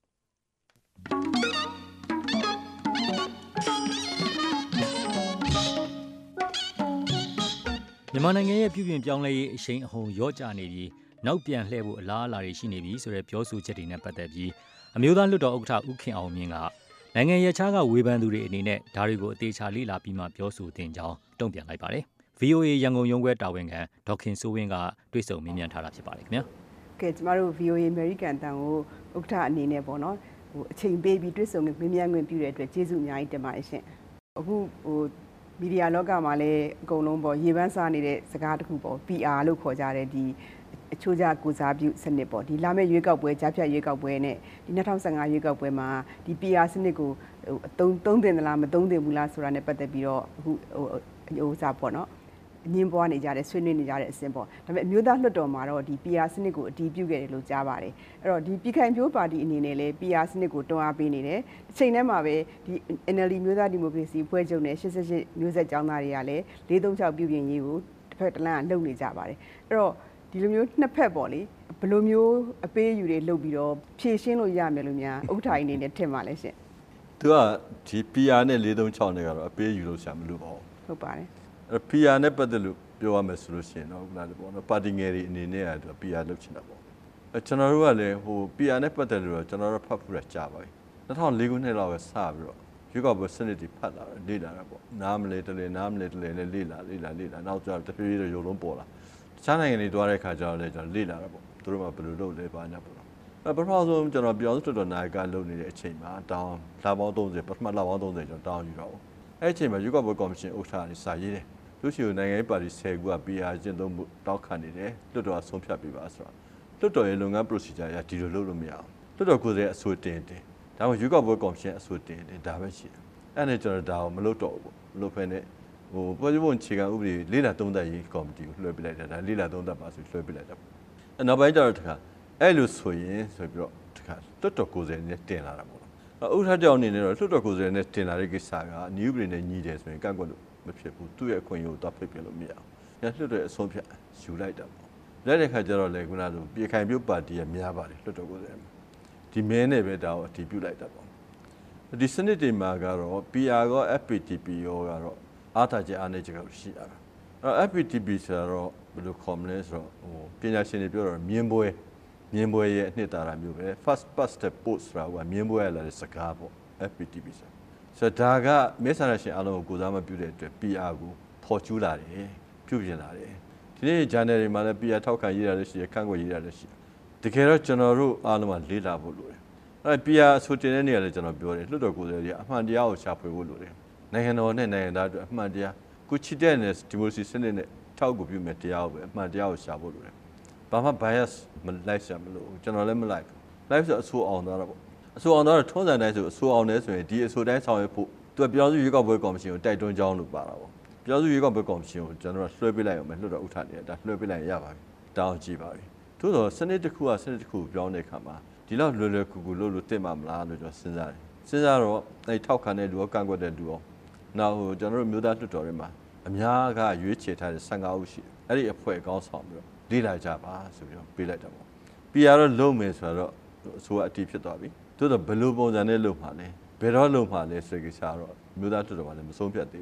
မြန်မာနိုင်ငံရဲ့ပြည်ပြင်ပြောင်းလဲရေးအရှိန်အဟုန်ရော့ကျနေပြီးနောက်ပြန်လှည့်ဖို့အလားအလာတွေရှိနေပြီဆိုတဲ့ပြောဆိုချက်တွေနဲ့ပတ်သက်ပြီးအမျိုးသားလွှတ်တော်ဥက္ကဋ္ဌဦးခင်အောင်မြင့်ကနိုင်ငံရေးခြားကဝေဖန်သူတွေအနေနဲ့ဒါတွေကိုအသေးချာလေ့လာပြီးမှပြောဆိုသင့်ကြောင်းတုံ့ပြန်လိုက်ပါတယ်။ ဗွီအိုအေ ရန်ကုန်ရုံးခွဲတာဝန်ခံဒေါက်ခင်စိုးဝင်းကတွေ့ဆုံမေးမြန်းထားတာဖြစ်ပါတယ်ခင်ဗျာ။ကဲကျမတို့ ဗွီအိုအေ American တန်ကိုဥက္ကဋ္ဌအနေနဲ့ပေါ့နော်ဟိုအချိန်ပေးပြီးတွေ့ဆုံမေးမြန်းခွင့်ပြုတဲ့အတွက်ကျေးဇူးအများကြီးတင်ပါတယ်ရှင်။အခုဟိုမီဒီယာလောကမှာလည်းအကုန်လုံးပေါ့ရေပန်းစားနေတဲ့စကားတစ်ခုပေါ့ ပီ အာ လို့ခေါ်ကြတဲ့ဒီအချိုးကျကိုစားပြုစနစ်ပေါ့ဒီလာမယ့်ရွေးကောက်ပွဲကြားဖြတ်ရွေးကောက်ပွဲနဲ့ဒီ၂၀၁၅ရွေးကောက်ပွဲမှာဒီ ပီ အာ စနစ်ကိုဟိုအသုံးသုံးသင့်သလားမသုံးသင့်ဘူးလားဆိုတာနဲ့ပတ်သက်ပြီးတော့အခုဟိုဟိုစားပေါ့နော်အငင်းပွားနေကြတဲ့ဆွေးနွေးနေကြတဲ့အဆင့်ပေါ့ဒါပေမဲ့အမျိုးသားလွှတ်တော်မှာတော့ဒီ ပီ အာ စနစ်ကိုအတည်ပြုခဲ့တယ်လို့ကြားပါတယ်အဲ့တော့ဒီပြည်ခိုင်ဖြိုးပါတီအနေနဲ့လည်း ပီ အာ စနစ်ကိုတွန်းအားပေးနေတယ်အချိန်ထဲမှာပဲဒီ အန် အယ် လ် ဒီ မျိုးသားဒီမိုကရေစီအဖွဲ့ချုပ်နဲ့၈၈မျိုးဆက်ကျောင်းသားတွေကလည်း၄၃၆ပြုပြင်ရေးကိုတစ်ဖက်တစ်လမ်းကလုပ်နေကြပါတယ်အဲ့တော့ဒီလိုမျိုးနှစ်ဖက်ပေါ့လေဘယ်လိုမျိုးအပေးအယူတွေလုပ်ပြီးတော့ဖြည့်ရှင်းလို့ရမယ်လို့များဥက္ကဋ္ဌအနေနဲ့ထင်ပါလဲရှင်သူကဒီ ပီ အာ နဲ့၄၃၆နဲ့ကတော့အပေးအယူလို့ဆရာမလို့ပါဘူးဟုတ်ပါတယ်အဲ့ ပီ အာ နဲ့ပတ်သက်လို့ပြောရမယ်ဆိုလို့ရှိရင်တော့ဟုတ်လားပေါ့နော်ပါတီငယ်တွေအနေနဲ့က ပီ အာ လုပ်ချင်တာပေါ့အဲကျွန်တော်တို့ကလည်းဟို ပီ အာ နဲ့ပတ်သက်လို့ကျွန်တော်တို့ဖတ်ဖို့ရကြာပါပြီ၂၀၀၄ခုနှစ်လောက်ပဲစပြီးတော့ရွေးကောက်ပွဲစနစ်တွေဖတ်လာတယ်လေ့လာတာပေါ့နားမလဲတလဲနားမလဲတလဲနဲ့လေ့လာလေ့လာလေ့လာနောက်ကျတော့တဖြည်းဖြည်းရုံလုံးပေါ်လာတခြားနိုင်ငံတွေတွားတဲ့ခါကျတော့လည်းကျွန်တော်လေ့လာတာပေါ့သူတို့ကဘယ်လိုလုပ်လဲပါညာပေါ့အဲပထမဆုံးကျွန်တော်ပြောင်းတော်တော်နိုင်ကလုပ်နေတဲ့အချိန်မှာတောင်းလာပေါင်း၃၀ပထမလာပေါင်း၃၀ကျွန်တော်တောင်းယူတော့အဲ့အချိန်မှာရွေးကောက်ပွဲကော်မရှင်ဥက္ကဋ္ဌကနေစာရေးတယ်လူရှိနိုင်ငံရေးပါတီ၁၀ခုက ပီ အာ ကျင့်သုံးမှုတောက်ခံနေတယ်လွှတ်တော်ကဆုံးဖြတ်ပေးပါဆိုတော့လွှတ်တော်ရဲ့လုပ်ငန်း procedure ရဒီလိုလုပ်လို့မရအောင်လွှတ်တော်ကိုယ်စားအဆိုတင်တင်ဒါမှရွေးကောက်ပွဲကော်မရှင်အဆိုတင်တင်ဒါပဲရှိတယ်အဲ့နဲ့ကျွန်တော်ဒါကိုမလုပ်တော့ဘူးပေါ့မလုပ်ဖ ೇನೆ ဟိုပေါ်ကျပုံခြေကဥပဒေလေးလာသုံးသပ်ရေးကော်မတီကိုလွှဲပြလိုက်တာဒါလေးလာသုံးသပ်ပါဆိုလွှဲပြလိုက်တာပေါ့အဲ့နောက်ပိုင်းကျတော့တခါအဲ့လိုဆိုရင်ဆိုပြီးတော့တခါလွှတ်တော်ကိုယ်စားနဲ့တင်လာတာပေါ့ဥက္ကဋ္ဌကြောင့်အနေနဲ့တော့လွှတ်တော်ကိုယ်စားနဲ့တင်လာတဲ့ကိစ္စကအနည်းဥပဒေနဲ့ညီတယ်ဆိုရင်ကန့်ကွက်လို့မဖြစ်ဘူးသူ့ရဲ့အခွင့်အရေးကိုတော့ဖိတ်ပြလို့မရအောင်ညလွှတ်တော်အဆုံးဖြတ်ယူလိုက်တာပေါ့လက်တဲ့ခါကျတော့လေခုနကလိုပြည်ခိုင်ပြုတ်ပါတီရဲ့များပါတယ်လွှတ်တော်ကိုယ်စားဒီမဲနဲ့ပဲဒါကိုအတည်ပြုလိုက်တာပေါ့ဒီစနစ်တွေမှာကတော့ ပီ အာ ရော အက်ဖ် ပီ တီ ပီ ရောကတော့အားသာချက်အားနည်းချက်ကတော့ရှိတာပဲအဲ့ အက်ဖ် ပီ တီ ပီ ဆိုတော့ဘယ်လိုခေါ်မလဲဆိုတော့ဟိုပညာရှင်တွေပြောတော့မြင်းပွဲမြင်းပွဲရဲ့အနှစ်သာရမျိုးပဲ first past the post ဆိုတာကမြင်းပွဲရလာတဲ့စကားပေါ့ အက်ဖ် ပီ တီ ပီ ဆိုဆိုဒါကမဲဆန္ဒရှင်အားလုံးကိုကိုစားမပြုတဲ့အတွက် ပီ အာ ကိုပေါ်ကျူးလာတယ်ပြုပြင်လာတယ်ဒီနေ့ journal တွေမှာလည်း ပီ အာ ထောက်ခံရေးတာလည်းရှိတယ်ခန့်ကွက်ရေးတာလည်းရှိတယ်တကယ်တော့ကျွန်တော်တို့အားလုံးကလေ့လာဖို့လိုတယ်အဲ့ ပီ အာ ဆိုတင်တဲ့နေရာလည်းကျွန်တော်ပြောတယ်လွှတ်တော်ကိုယ်စားလှယ်တွေအမှန်တရားကိုရှာဖွေဖို့လိုတယ်နိုင်ငံတော်နဲ့နိုင်ငံသားတို့အမှန်တရားကိုချစ်တဲ့နဲ့ဒီမိုကရေစီစနစ်နဲ့ထောက်ကူပြုမဲ့တရားကိုပဲအမှန်တရားကိုရှာဖို့လိုတယ်ဘာမှ bias မလိုက်ရှာမလို့ကျွန်တော်လည်းမလိုက်ဘူး live ဆိုအဆိုအောင်သွားတာပေါ့အဆိုအောင်သွားတော့ထုံးစံတိုင်းဆိုအဆိုအောင်နေဆိုရင်ဒီအဆိုတိုင်းဆောင်ရွက်ဖို့သူကပြောင်းစုရွေးကောက်ပွဲကော်မရှင်ကိုတိုက်တွန်းကြောင်းလို့ပါတာပေါ့ပြောင်းစုရွေးကောက်ပွဲကော်မရှင်ကိုကျွန်တော်တို့လွှဲပေးလိုက်အောင်မယ်လွှတ်တော်ဥက္ကဋ္ဌနေတာလွှဲပေးလိုက်ရပါပြီတောင်းကြည့်ပါပြီသို့တော့စနစ်တစ်ခုကစနစ်တစ်ခုပြောင်းတဲ့အခါမှာဒီလောက်လွယ်လွယ်ကူကူလုပ်လို့တင်မှာမလားလို့ကျွန်တော်စဉ်းစားတယ်စဉ်းစားတော့အဲထောက်ခံတဲ့လူရောကန့်ကွက်တဲ့လူရောနောက်ဟိုကျွန်တော်တို့မျိုးသားလွှတ်တော်တွေမှာအများကရွေးချယ်ထားတဲ့၁၅ဦးရှိတယ်အဲ့ဒီအဖွဲ့ကောင်းဆောင်ပြီးတော့လေ့လာကြပါဆိုပြီးတော့ပေးလိုက်တာပေါ့ပီ အာ တော့လုံးမယ်ဆိုတော့အဆိုအတီးဖြစ်သွားပြီသို့တော့ဘယ်လိုပုံစံနဲ့လုပ်မှာလဲဘယ်တော့လုပ်မှာလဲဆိုကိစ္စတော့မျိုးသားလွှတ်တော်မှာလည်းမဆုံးဖြတ်သေးဘူးပေါ့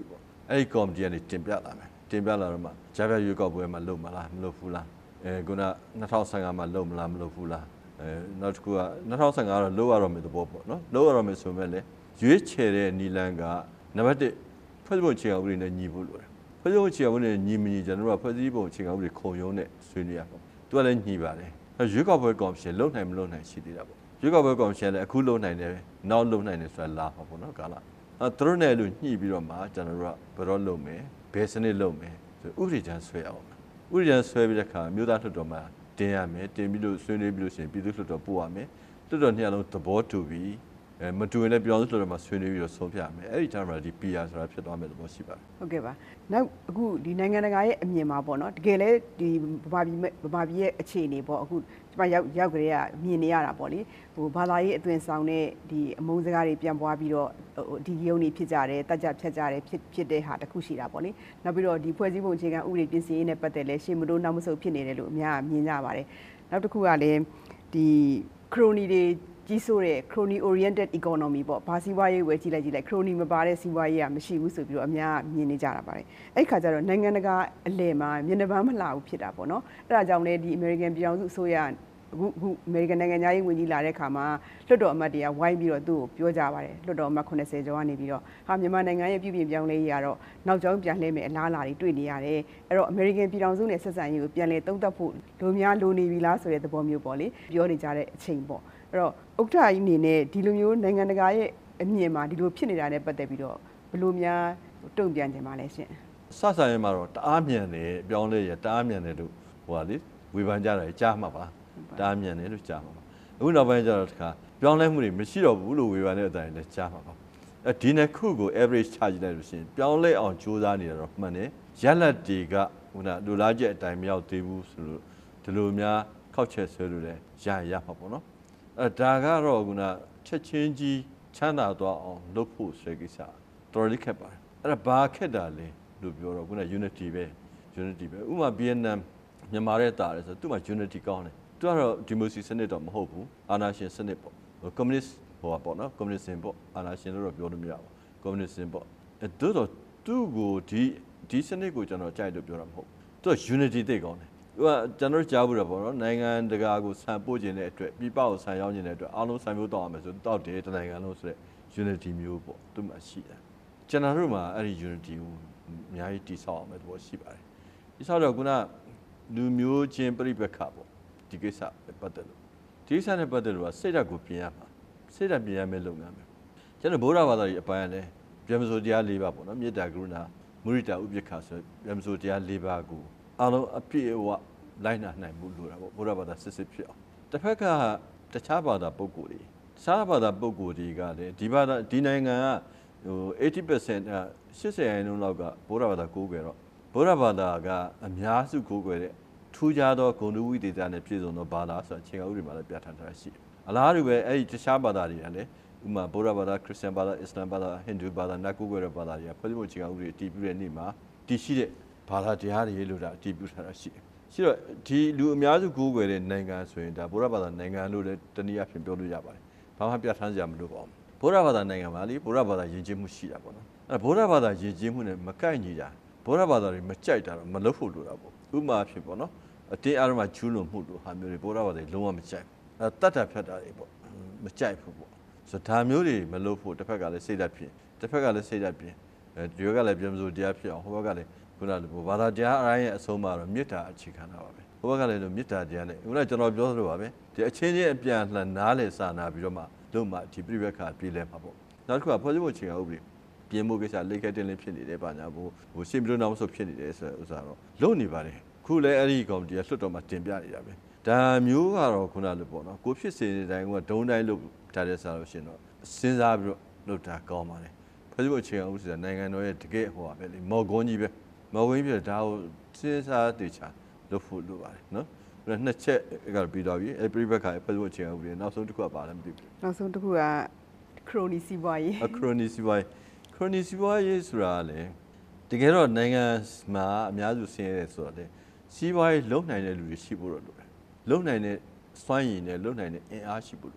အဲ့ဒီကော်မတီကနေတင်ပြလာမယ်တင်ပြလာတော့မှကြားပြရွေးကောက်ပွဲမှာလုပ်မလားမလုပ်ဘူးလားအဲခုန2015မှာလုပ်မလားမလုပ်ဘူးလားအဲနောက်တစ်ခုက2015ကတော့လုပ်ရတော့မယ်သဘောပေါ့နော်လုပ်ရတော့မယ်ဆိုမဲ့လေရွေးချယ်တဲ့နီလန်ကနံပါတ်oneဖွဲ့စည်းပုံအခြေခံဥပဒေနဲ့ညီဖို့လိုတယ်ဖွဲ့စည်းပုံအခြေခံဥပဒေနဲ့ညီမညီကျွန်တော်တို့ကဖွဲ့စည်းပုံအခြေခံဥပဒေခုံရုံးနဲ့ဆွေးနွေးရပါသူကလည်းညီပါတယ်အဲရွေးကောက်ပွဲကော်မရှင်လုပ်နိုင်မလုပ်နိုင်ရှိသေးတာပေါ့ရွေးကောက်ပွဲကော်မရှင်လည်းအခုလုပ်နိုင်တယ်နောက်လုပ်နိုင်တယ်ဆိုတာလာပါပေါ့နော်ကာလအဲသူတို့နဲ့လို့ညှိပြီးတော့မှကျွန်တော်တို့ကဘယ်တော့လုပ်မယ်ဘယ်စနစ်လုပ်မယ်ဆိုဥပဒေချမ်းဆွဲအောင်ဥပဒေချမ်းဆွဲပြီးတဲ့အခါမြို့သားလွှတ်တော်မှာတင်ရမယ်တင်ပြီးလို့ဆွေးနွေးပြီးလို့ရှိရင်ပြည်သူ့လွှတ်တော်ပို့ရမယ်လွှတ်တော်နှစ်လုံးသဘောတူပြီးအဲမတူရင်လည်းပြောင်းစုလွှတ်တော်မှာဆွေးနွေးပြီးတော့ဆုံးဖြတ်ရမယ်အဲ့ဒီ time မှာဒီ P R ဆိုတာဖြစ်သွားမယ်သဘောရှိပါတယ်ဟုတ်ကဲ့ပါနောက်အခုဒီနိုင်ငံတကာရဲ့အမြင်မှာပေါ့နော်တကယ်လဲဒီဗမာပြည်ဗမာပြည်ရဲ့အခြေအနေပေါ့အခုဒီမှာရောက်ရောက်ကြတဲ့ကမြင်နေရတာပေါ့လေဟိုဘာသာရေးအသွင်ဆောင်တဲ့ဒီအမုန်းစကားတွေပြန်ပွားပြီးတော့ဒီရုံတွေဖြစ်ကြတယ်တက်ကြဖြတ်ကြတယ်ဖြစ်ဖြစ်တဲ့ဟာတခုရှိတာပေါ့လေနောက်ပြီးတော့ဒီဖွဲ့စည်းပုံအခြေခံဥပဒေပြင်ဆင်ရေးနဲ့ပတ်သက်လဲရှေ့မတိုးနောက်မဆုတ်ဖြစ်နေတယ်လို့အများကမြင်ကြပါတယ်နောက်တစ်ခုကလည်းဒီခရိုနီတွေကြီးစိုးတဲ့ crony oriented economy ပေါ့ဘာစီးပွားရေးဝယ်ကြည့်လိုက်ကြည့်လိုက် crony မပါတဲ့စီးပွားရေးကမရှိဘူးဆိုပြီးတော့အများမြင်နေကြတာပါတယ်အဲ့ခါကျတော့နိုင်ငံတကာအလဲမှာမျက်နှာပန်းမလှဘူးဖြစ်တာပေါ့နော်အဲ့ဒါကြောင့်လည်းဒီ American ပြည်ထောင်စုအစိုးရအခုအခု American နိုင်ငံသားရေးဝန်ကြီးလာတဲ့ခါမှာလွှတ်တော်အမတ်တွေကဝိုင်းပြီးတော့သူ့ကိုပြောကြပါတယ်လွှတ်တော်အမတ်eightyကျော်ကနေပြီးတော့ဟာမြန်မာနိုင်ငံရဲ့ပြည်ပြင်ပြောင်းလဲရေးကတော့နောက်ကျောင်းပြန်လှည့်မယ်အလားအလာတွေတွေ့နေရတယ်အဲ့တော့ American ပြည်ထောင်စုနဲ့ဆက်ဆံရေးကိုပြန်လည်သုံးသပ်ဖို့လိုများလိုနေပြီလားဆိုတဲ့သဘောမျိုးပေါ့လေပြောနေကြတဲ့အချိန်ပေါ့အဲ့တော့ဥက္ကဋ္ဌကြီးအနေနဲ့ဒီလိုမျိုးနိုင်ငံတကာရဲ့အမြင်မှာဒီလိုဖြစ်နေတာနဲ့ပတ်သက်ပြီးတော့ဘယ်လိုများတုံ့ပြန်ကြမှာလဲရှင်စဆန်ရင်မှာတော့တအားမြန်တယ်ပြောင်းလဲရတအားမြန်တယ်လို့ဟိုပါလေဝေဖန်ကြတယ်ကြားမှာပါတအားမြန်တယ်လို့ကြားမှာပါအခုနောက်ပိုင်းကျတော့တခါပြောင်းလဲမှုတွေမရှိတော့ဘူးလို့ဝေဖန်တဲ့အတိုင်းလည်းကြားမှာပါအဲဒီနှစ်ခုကို average ချကြည့်လိုက်လို့ရှိရင်ပြောင်းလဲအောင်ကြိုးစားနေတာတော့မှန်တယ်ရက်လက်တွေကဟိုကလူလားချက်အတိုင်းမရောက်သေးဘူးဆိုလို့ဒီလိုများခောက်ချက်ဆွဲလို့လည်းရရမှာပေါ့နော်အဲဒါကတော့ခုနချက်ချင်းကြီးချမ်းသာသွားအောင်လုပ်ဖို့ဆွဲကိစ္စတော်တော်လေးခက်ပါတယ်အဲ့ဒါဘာခက်တာလဲလို့ပြောတော့ခုန unity ပဲ unity ပဲဥပမာဗီယက်နမ်မြန်မာရဲ့တာလဲဆိုသူ့မှာ unity ကောင်းတယ်သူကတော့ဒီမိုစီစနစ်တော့မဟုတ်ဘူးအာဏာရှင်စနစ်ပေါ့ကွန်မြူနစ်ဟိုပေါ့နော်ကွန်မြူနစ်ပေါ့အာဏာရှင်လို့တော့ပြောလို့မရဘူးကွန်မြူနစ်ပေါ့အဲတို့တော့သူ့ကိုဒီဒီစနစ်ကိုကျွန်တော်ကြိုက်လို့ပြောတာမဟုတ်သူက unity သိကောင်းတယ်ဟိုကကျွန်တော်ကြားဘူးတော့ပေါ့နော်နိုင်ငံတကာကိုဆန်ပို့ခြင်းတဲ့အတွက်ပြည်ပကိုဆန်ရောက်ခြင်းတဲ့အတွက်အားလုံးဆန်မျိုးတောက်ရမယ်ဆိုတောက်တယ်တနိုင်ငံလုံးဆိုတဲ့ unity မျိုးပေါ့သူ့မှာရှိတယ်ကျွန်တော်တို့မှာအဲ့ဒီ unity ကိုအများကြီးတည်ဆောက်အောင်ပဲတော့ရှိပါတယ်တည်ဆောက်တော့ခုနလူမျိုးချင်းပြိပခါပေါ့ဒီကိစ္စပတ်သက်လို့ဒီကိစ္စနဲ့ပတ်သက်လို့စိတ်ဓာတ်ကိုပြင်ရမှာစိတ်ဓာတ်ပြင်ရမယ့်လုပ်ငန်းပဲကျွန်တော်ဗုဒ္ဓဘာသာကြီးအပိုင်းလည်းဗျမစိုးတရား၄ပါးပေါ့နော်မေတ္တာကရုဏာမုရိဒာဥပေက္ခဆိုဗျမစိုးတရား၄ပါးကိုအားလုံးအပြည့်အဝလိုက်နာနိုင်မှုလိုတာပေါ့ဗုဒ္ဓဘာသာစစ်စစ်ဖြစ်အောင်တစ်ဖက်ကတခြားဘာသာပုဂ္ဂိုလ်တွေတခြားဘာသာပုဂ္ဂိုလ်တွေကလည်းဒီဘာသာဒီနိုင်ငံကဟိုeighty percent 80ရာခိုင်နှုန်းလောက်ကဗုဒ္ဓဘာသာကိုးကွယ်တော့ဗုဒ္ဓဘာသာကအများစုကိုးကွယ်တဲ့ထူးခြားသောဂုဏ်ဝိသေသနဲ့ပြည့်စုံသောဘာသာဆိုတာခြေဥပဒေမှာလည်းပြဋ္ဌာန်းထားရှိတယ်အလားတူပဲအဲ့ဒီတခြားဘာသာတွေကလည်းဥပမာဗုဒ္ဓဘာသာခရစ်ယာန်ဘာသာအစ္စလာမ်ဘာသာဟိန္ဒူဘာသာနတ်ကိုးကွယ်တဲ့ဘာသာတွေကဖွဲ့စည်းပုံခြေဥပဒေအတည်ပြုတဲ့နေ့မှာတည်ရှိတဲ့ဘာသာတရားတွေလို့ဒါအတည်ပြုထားတာရှိတယ်ရှိတော့ဒီလူအများစုကိုးကွယ်တဲ့နိုင်ငံဆိုရင်ဒါဗုဒ္ဓဘာသာနိုင်ငံလို့လည်းတနည်းအားဖြင့်ပြောလို့ရပါတယ်ဘာမှပြဋ္ဌာန်းစရာမလိုပါဘူးဗုဒ္ဓဘာသာနိုင်ငံမှာလေဗုဒ္ဓဘာသာယဉ်ကျေးမှုရှိတာပေါ့နော်အဲဗုဒ္ဓဘာသာယဉ်ကျေးမှုနဲ့မကိုက်ညီတာဗုဒ္ဓဘာသာတွေမကြိုက်တာတော့မလုပ်ဖို့လိုတာပေါ့ဥပမာဖြစ်ပေါ့နော်အတင်းအားလုံးကျူးလွန်မှုလို့ဟာမျိုးတွေဗုဒ္ဓဘာသာတွေလုံးဝမကြိုက်အဲတတ်တာဖြတ်တာတွေပေါ့မကြိုက်ဘူးပေါ့ဆိုတော့ဒါမျိုးတွေမလုပ်ဖို့တစ်ဖက်ကလည်းစိတ်ဓာတ်ဖြစ်တစ်ဖက်ကလည်းစိတ်ဓာတ်ပြင်အဲဒီကလည်းပြန်စိုးတရားဖြစ်အောင်ဟိုဘက်ကလည်းခုနကလိုဘာသာတရားအတိုင်းရဲ့အဆုံးမှာတော့မေတ္တာအခြေခံတာပါပဲဟိုဘက်ကလည်းလို့မေတ္တာတရားနဲ့ခုနကကျွန်တော်ပြောသလိုပါပဲဒီအချင်းချင်းအပြန်လှန်နားလေစာနာပြီးတော့မှလို့မှဒီပြိပက္ခပြေးလဲမှာပေါ့နောက်တစ်ခုကဖွဲ့စည်းပုံအခြေခံဥပဒေပြင်မှုကိစ္စလိတ်ခဲတင်လင်းဖြစ်နေတယ်ပါညာဟိုဟိုရှင်းပြီးတော့နောက်ဆိုဖြစ်နေတယ်ဆိုဥစ္စာတော့လုံနေပါတယ်ခုလည်းအဲ့ဒီကော်မတီကလွှတ်တော်မှာတင်ပြနေတာပဲဒါမျိုးကတော့ခုနလိုပေါ့နော်ကိုဖြစ်စေတဲ့တိုင်းကဒုံတိုင်းလို့ထားတဲ့စားလို့ရှင်တော့စဉ်းစားပြီးတော့လုပ်တာကောင်းပါတယ်ဖွဲ့စည်းပုံအခြေခံဥပဒေနိုင်ငံတော်ရဲ့တကယ်ဟိုပါပဲလေမော်ကွန်းကြီးပဲမော်ကွန်းကြီးပြဒါကိုစဉ်းစားတေချာလုပ်ဖို့လိုပါတယ်နော်နှစ်ချက်ကပြီးတော့ပြီအဲ့ပြိပက္ခရဲ့ဖွဲ့စည်းပုံအခြေခံဥပဒေနောက်ဆုံးတစ်ခုကပါလည်းမသိဘူးနောက်ဆုံးတစ်ခုကခရိုနီစီပွားရေးခရိုနီစီပွားရေးခရိုနီစီပွားရေးဆိုတာလေတကယ်တော့နိုင်ငံမှာအများစုဆင်းရဲတယ်ဆိုတော့လေစီပွားရေးလုံနိုင်တဲ့လူတွေရှိဖို့တော့လိုတယ်လုံနိုင်တဲ့စွမ်းရည်နဲ့လုံနိုင်တဲ့အင်အားရှိဖို့လိုတယ်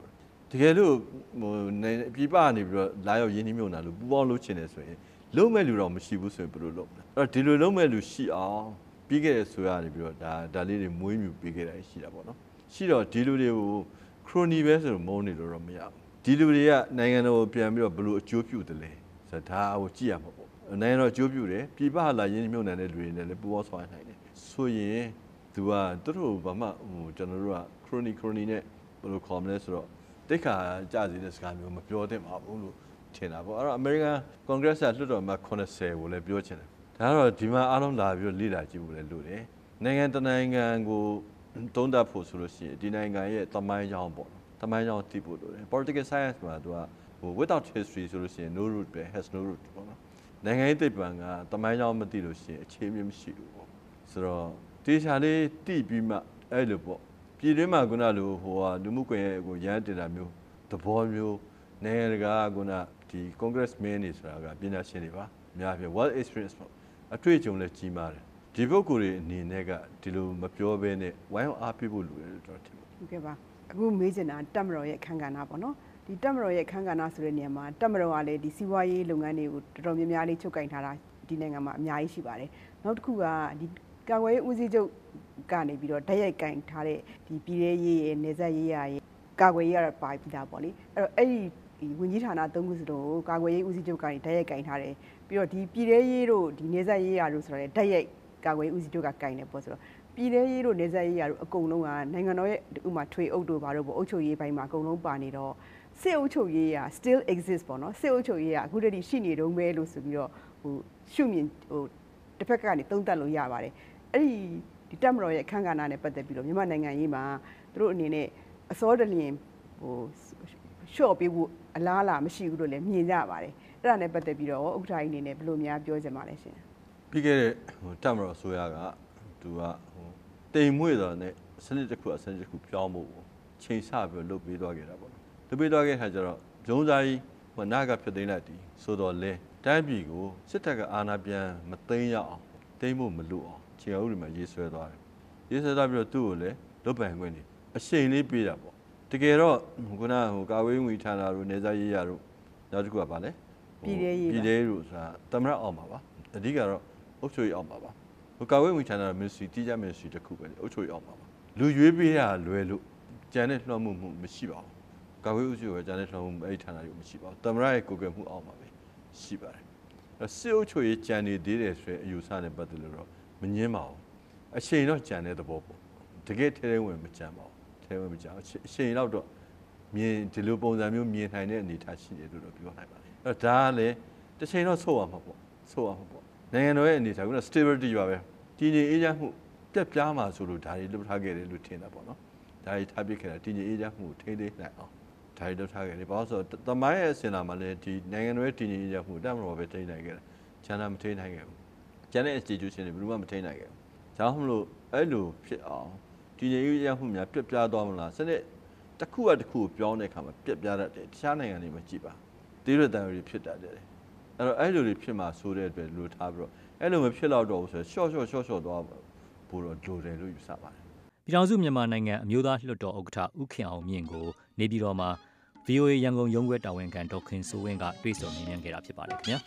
တကယ်လို့ဟိုပြပနေပြီးတော့လာရောက်ရင်းနှီးမြှုပ်နှံလို့ပူပေါင်းလုပ်ချင်တယ်ဆိုရင်လုံးမဲ့လူတော့မရှိဘူးဆိုရင်ဘယ်လိုလုပ်မလဲအဲ့တော့ဒီလိုလုံးမဲ့လူရှိအောင်ပြီးခဲ့တဲ့ဆိုရနေပြီးတော့ဒါဒါလေးတွေမွေးမြူပေးခဲ့တာရှိတာပေါ့နော်ရှိတော့ဒီလူတွေကိုခရိုနီပဲဆိုတော့မုန်းနေလို့တော့မရဘူးဒီလူတွေကနိုင်ငံတော်ကိုပြန်ပြီးတော့ဘယ်လိုအကျိုးပြုတယ်လဲဆိုတော့ဒါကိုကြည့်ရမှာပေါ့နိုင်ငံတော်အကျိုးပြုတယ်ပြပလာရင်းနှီးမြှုပ်နှံတဲ့လူတွေနဲ့လည်းပူပေါင်းဆောင်နိုင်တယ်ဆိုရင်သူကသူတို့ဘာမှဟိုကျွန်တော်တို့ကခရိုနီခရိုနီနဲ့ဘယ်လိုခေါ်မလဲဆိုတော့တိတ်ခါကြစီတဲ့စကားမျိုးမပြောသင့်ပါဘူးလို့ထင်တာပေါ့အဲ့တော့ American Congress ကလွှတ်တော်မှာeightyကိုလည်းပြောချင်တယ်ဒါကတော့ဒီမှာအားလုံးလာပြီးလေ့လာကြည့်ဖို့လည်းလိုတယ်နိုင်ငံတနိုင်ငံကိုတုံးတက်ဖို့ဆိုလို့ရှိရင်ဒီနိုင်ငံရဲ့သမိုင်းကြောင်းပေါ့သမိုင်းကြောင်းသိဖို့လိုတယ် political science မှာသူကဟို without history ဆိုလို့ရှိရင် no root ပဲ has no root ပေါ့နော်နိုင်ငံရေးသိပ္ပံကသမိုင်းကြောင်းမသိလို့ရှိရင်အခြေမြင့်မရှိဘူးပေါ့ဆိုတော့တေချာလေးသိပြီးမှအဲ့လိုပေါ့ပြည်တွင်းမှာခုနလိုဟိုဟာလူမှုကွန်ရက်ကိုရမ်းတင်တာမျိုးသဘောမျိုးနိုင်ငံတကာကခုနဒီ congressman တွေဆိုတာကပညာရှင်တွေပါအများကြီး well experience ပေါ့အတွေ့အကြုံလည်းကြီးမားတယ်ဒီပုဂ္ဂိုလ်တွေအနေနဲ့ကဒီလိုမပြောဘဲနဲ့ဝိုင်းအောင်အားပေးဖို့လိုတယ်လို့ကျွန်တော်ထင်ပါတယ်ဟုတ်ကဲ့ပါအခုမေးချင်တာတက်မတော်ရဲ့အခန်းကဏ္ဍပေါ့နော်ဒီတက်မတော်ရဲ့အခန်းကဏ္ဍဆိုတဲ့နေရာမှာတက်မတော်ကလည်းဒီစီးပွားရေးလုပ်ငန်းတွေကိုတော်တော်များများလေးချုပ်ကင်ထားတာဒီနိုင်ငံမှာအများကြီးရှိပါတယ်နောက်တစ်ခုကဒီကာကွယ်ရေးဦးစီးချုပ်ကနေပြီးတော့ဓာတ်ရိုက်ကင်ထားတဲ့ဒီပြည်ရေးရေးရဲ့နေဆက်ရေးရရဲ့ကာကွယ်ရေးရပါပြီးသားပေါ့လေအဲ့တော့အဲ့ဒီဝန်ကြီးဌာနသုံးခုစလုံးကိုကာကွယ်ရေးဦးစီးချုပ်ကနေဓာတ်ရိုက်ကင်ထားတယ်ပြီးတော့ဒီပြည်ရေးရေးတို့ဒီနေဆက်ရေးရတို့ဆိုတော့ဓာတ်ရိုက်ကာကွယ်ရေးဦးစီးချုပ်ကကင်တယ်ပေါ့ဆိုတော့ပြည်ရေးရေးတို့နေဆက်ရေးရတို့အကုန်လုံးကနိုင်ငံတော်ရဲ့ဥမာထွေအုပ်တို့ဘာလို့ပေါ့အုပ်ချုပ်ရေးပိုင်းမှာအကုန်လုံးပါနေတော့စစ်အုပ်ချုပ်ရေးရ still exist ပေါ့နော်စစ်အုပ်ချုပ်ရေးရအခုတည်းရှိနေတော့မဲလို့ဆိုပြီးတော့ဟိုရှုမြင်ဟိုတစ်ဖက်ကနေသုံးသပ်လို့ရပါတယ်အဲ့ဒီဒီတက်မတော်ရဲ့အခန်းကဏ္ဍနဲ့ပတ်သက်ပြီးတော့မြန်မာနိုင်ငံရေးမှာသူတို့အနေနဲ့အစောတလျင်ဟိုရှော့ပေးဖို့အလားအလာမရှိဘူးလို့လည်းမြင်ကြပါတယ်အဲ့ဒါနဲ့ပတ်သက်ပြီးတော့ဥက္ကဋ္ဌကြီးအနေနဲ့ဘယ်လိုများပြောချင်ပါလဲရှင်ပြီးခဲ့တဲ့ဟိုတက်မတော်ဆိုရကသူကဟိုတိမ်မွေ့တော်နဲ့စနစ်တစ်ခုအစနစ်တစ်ခုပြောင်းဖို့ချိန်ဆပြီးလုပ်ပေးသွားခဲ့တာပေါ့လုပ်ပေးသွားခဲ့ခါကျတော့ဂျုံစာကြီးဟိုနာကဖြစ်သိမ်းလိုက်သည်ဆိုတော့လဲတိုင်းပြည်ကိုစစ်တပ်ကအာဏာပြန်မသိမ်းရအောင်သိမ်းဖို့မလိုအောင်ခြေအုပ်တွေမှာရေးဆွဲသွားတယ်ရေးဆွဲသွားပြီးတော့သူ့ကိုလည်းလုတ်ပိုင်ခွင့်နေအရှိန်လေးပေးတာပေါ့တကယ်တော့ခုနဟိုကာဝေးငွေဌာနတို့နေစားရေးရတို့နောက်တစ်ခုကပါလေပြည်ရေးပြည်ရေးတို့ဆိုတာသမရအောင်ပါပါအဓိကတော့အုပ်ချုပ်ရေးအောင်ပါပါဟိုကာဝေးငွေဌာန ministry တီးကြ ministry တစ်ခုပဲအုပ်ချုပ်ရေးအောင်ပါပါလူရွေးပေးရလွယ်လို့ကြံတဲ့လွှမ်းမှုမှုမရှိပါဘူးကာဝေးဦးစီးကကြံတဲ့လွှမ်းမှုအဲ့ဒီဌာနတွေမရှိပါဘူးသမရရဲ့ကိုယ်ကယ်မှုအောင်ပါပဲရှိပါတယ်စစ်အုပ်ချုပ်ရေးကြံနေသေးတယ်ဆိုတဲ့အယူဆနဲ့ပတ်သက်လို့တော့မငင်းပါဘူးအချိန်တော့ကြံတဲ့သဘောပေါ့တကယ်ထဲထဲဝင်မကြံပါဘူးထဲဝင်မကြံအချိန်တော့တော့မြင်ဒီလိုပုံစံမျိုးမြင်နိုင်တဲ့အနေအထားရှိတယ်လို့တော့ပြောနိုင်ပါတယ်အဲ့တော့ဒါကလည်းတစ်ချိန်တော့ဆုတ်ရမှာပေါ့ဆုတ်ရမှာပေါ့နိုင်ငံတော်ရဲ့အနေအထားက stability ပါပဲတည်ငြိမ်အေးချမ်းမှုပြက်ပြားမှာဆိုလို့ဒါတွေလုပ်ထားခဲ့တယ်လို့ထင်တာပေါ့နော်ဒါတွေထားပြခဲ့တာတည်ငြိမ်အေးချမ်းမှုထိန်းသိမ်းနိုင်အောင်ဒါတွေလုပ်ထားခဲ့တယ်ဘာလို့ဆိုတော့တမိုင်းရဲ့အစဉ်လာမှာလည်းဒီနိုင်ငံတော်ရဲ့တည်ငြိမ်အေးချမ်းမှုတမတော်ပဲထိန်းနိုင်ခဲ့တယ်ကျန်တာမထိန်းနိုင်ခဲ့ဘူးကျန်တဲ့ institution တွေဘယ်လိုမှမထိန်းနိုင်ခဲ့ဘူးဒါမှမဟုတ်အဲ့လိုဖြစ်အောင်တည်ငြိမ်အေးချမ်းမှုများပြက်ပြားသွားမလားစနစ်တစ်ခုကတစ်ခုကိုပြောင်းတဲ့အခါမှာပြက်ပြားတတ်တယ်တခြားနိုင်ငံတွေမှာကြည့်ပါတေးရတန်တွေဖြစ်တတ်တယ်အဲ့တော့အဲ့လိုတွေဖြစ်မှာဆိုတဲ့အတွက်လိုထားပြီးတော့အဲ့လိုမဖြစ်တော့တော့ဘူးဆိုတော့ရှော့ရှော့ရှော့ရှော့သွားပို့တော့ဒိုတယ်လို့ယူဆပါတယ်ပြည်ထောင်စုမြန်မာနိုင်ငံအမျိုးသားလွှတ်တော်ဥက္ကဋ္ဌဦးခင်အောင်မြင့်ကိုနေပြည်တော်မှာ ဗီအိုအေ ရန်ကုန်ရုံးခွဲတာဝန်ခံဒေါက်ခင်စိုးဝင်းကတွေ့ဆုံမြင်မြန်ခဲ့တာဖြစ်ပါတယ်ခင်ဗျာ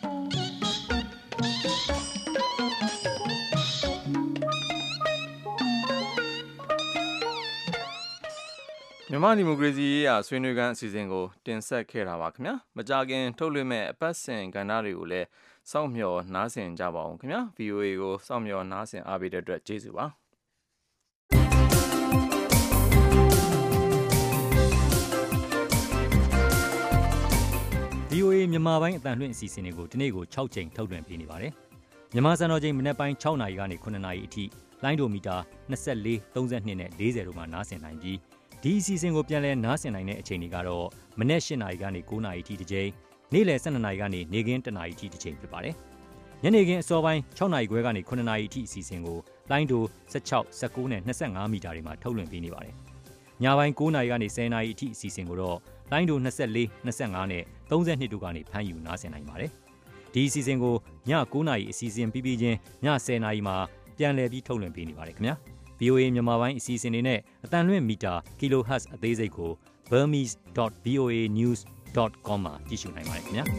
မြန်မာဒီမိုကရေစီရေးရာဆွေးနွေးခန်းအစီအစဉ်ကိုတင်ဆက်ခဲ့တာပါခင်ဗျာမကြခင်ထုတ်လွှင့်မဲ့အပတ်စဉ်ကဏ္ဍတွေကိုလည်းစောင့်မျှော်နားဆင်ကြပါအောင်ခင်ဗျာ ဗီအိုအေ ကိုစောင့်မျှော်နားဆင်အားပေးတဲ့အတွက်ကျေးဇူးပါဗီအိုအေ မြန်မာပိုင်းအသံလွှင့်အစီအစဉ်တွေကိုဒီနေ့ကို၆ချိန်ထုတ်လွှင့်ပေးနေပါတယ်မြန်မာစံတော်ချိန်မနက်ပိုင်း၆နာရီကနေခုနှစ်နာရီအထိလိုင်းဒိုမီတာ၂၄ ၃၂နဲ့၄၀တို့မှာနားဆင်နိုင်ပြီးဒီအစီအစဉ်ကိုပြန်လည်နားဆင်နိုင်တဲ့အချိန်တွေကတော့မနက်၈နာရီကနေ၉နာရီထိတစ်ချိန်နေ့လယ်၁၂နာရီကနေနေ့ခင်း၁နာရီထိတစ်ချိန်ဖြစ်ပါတယ်ညနေခင်းအစောပိုင်း၆နာရီခွဲကနေခုနှစ်နာရီအထိအစီအစဉ်ကိုလိုင်းဒို၁၆ ၁၉နဲ့၂၅မီတာတွေမှာထုတ်လွှင့်ပေးနေပါတယ်ညပိုင်း၉နာရီကနေ၁၀နာရီအထိအစီအစဉ်ကိုတော့လိုင်းဒို၂၄ ၂၅နဲ့၃၂တို့ကနေဖမ်းယူနားဆင်နိုင်ပါတယ်ဒီအစီအစဉ်ကိုည၉နာရီအစီအစဉ်ပြီးပြီးချင်းည၁၀နာရီမှာပြန်လည်ပြီးထုတ်လွှင့်ပေးနေပါတယ်ခင်ဗျာဗီအိုအေ မြန်မာပိုင်းအစီအစဉ်တွေနဲ့အတန်လွင့်မီတာ Kilohertz အသေးစိတ်ကို burmese dot v o a news dot com မှာကြည့်ရှုနိုင်ပါတယ်ခင်ဗျာ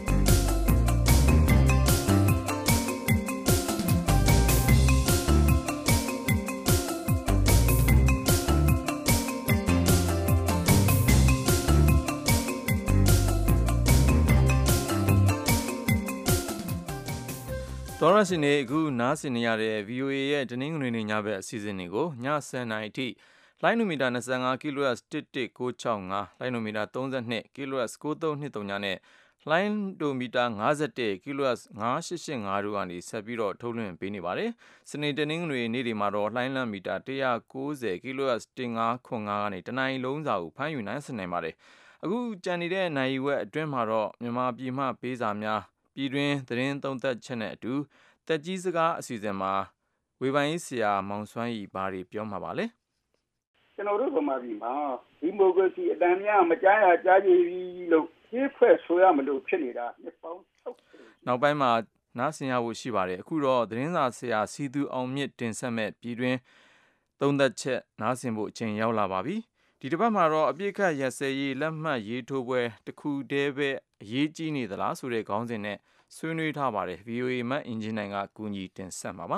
တော်ရရှိနေအခုနားဆင်နေရတဲ့ ဗီအိုအေ ရဲ့တနင်္ဂနွေနေ့ညဘက်အစီအစဉ်တွေကိုည ဆယ်နာရီအထိလိုင်းနိုမီတာ ၂၅ kHz တစ်တစ်ကိုး၆၅ လိုင်းနိုမီတာ သုံး၂ kHz ကိုးသုံး၂၃ နဲ့လိုင်းနိုမီတာ ၅၁ kHz ၅၈၈၅ တို့ကနေဆက်ပြီးတော့ထုတ်လွှင့်ပေးနေပါတယ်။စနေတနင်္ဂနွေနေ့တွေမှာတော့လိုင်းလမ်းမီတာ ၁၉၀ kHz ၁၅ခွန်၅ ကနေတနိုင်လုံးစာကိုဖမ်းယူနိုင်စနိုင်ပါတယ်။အခုကြံနေတဲ့နိုင်ဝက်အတွင်းမှာတော့မြန်မာပြည်မှပေးစာများပြည်တွင်းသတင်းသုံးသပ်ချက်နဲ့အတူတက်ကြီးစကားအစီအစဉ်မှာဝေဖန်ရေးဆရာမောင်စွမ်းဤဘာတွေပြောမှာပါလဲကျွန်တော်တို့ဗမာပြည်မှာဒီမိုကရေစီအတန်များမကြားရကြားရည်လို့ရှင်းဖွဲ့ဆိုရမလို့ဖြစ်နေတာနှစ်ပေါင်း၆၀နောက်ပိုင်းမှာနားဆင်ရဖို့ရှိပါတယ်အခုတော့သတင်းစာဆရာစီသူအောင်မြင့်တင်ဆက်မဲ့ပြည်တွင်းသုံးသပ်ချက်နားဆင်ဖို့အချိန်ရောက်လာပါပြီဒီတစ်ပတ်မှာတော့အပြည့်ခတ်ရက်စဲရေးလက်မှတ်ရေးထိုးပွဲတစ်ခုတည်းပဲအရေးကြီးနေသလားဆိုတဲ့ခေါင်းစဉ်နဲ့ဆွေးနွေးထားပါတယ် ဗီအိုအေ မတ်အင်ဂျင်နိုင်ကကူညီတင်ဆက်မှာပါ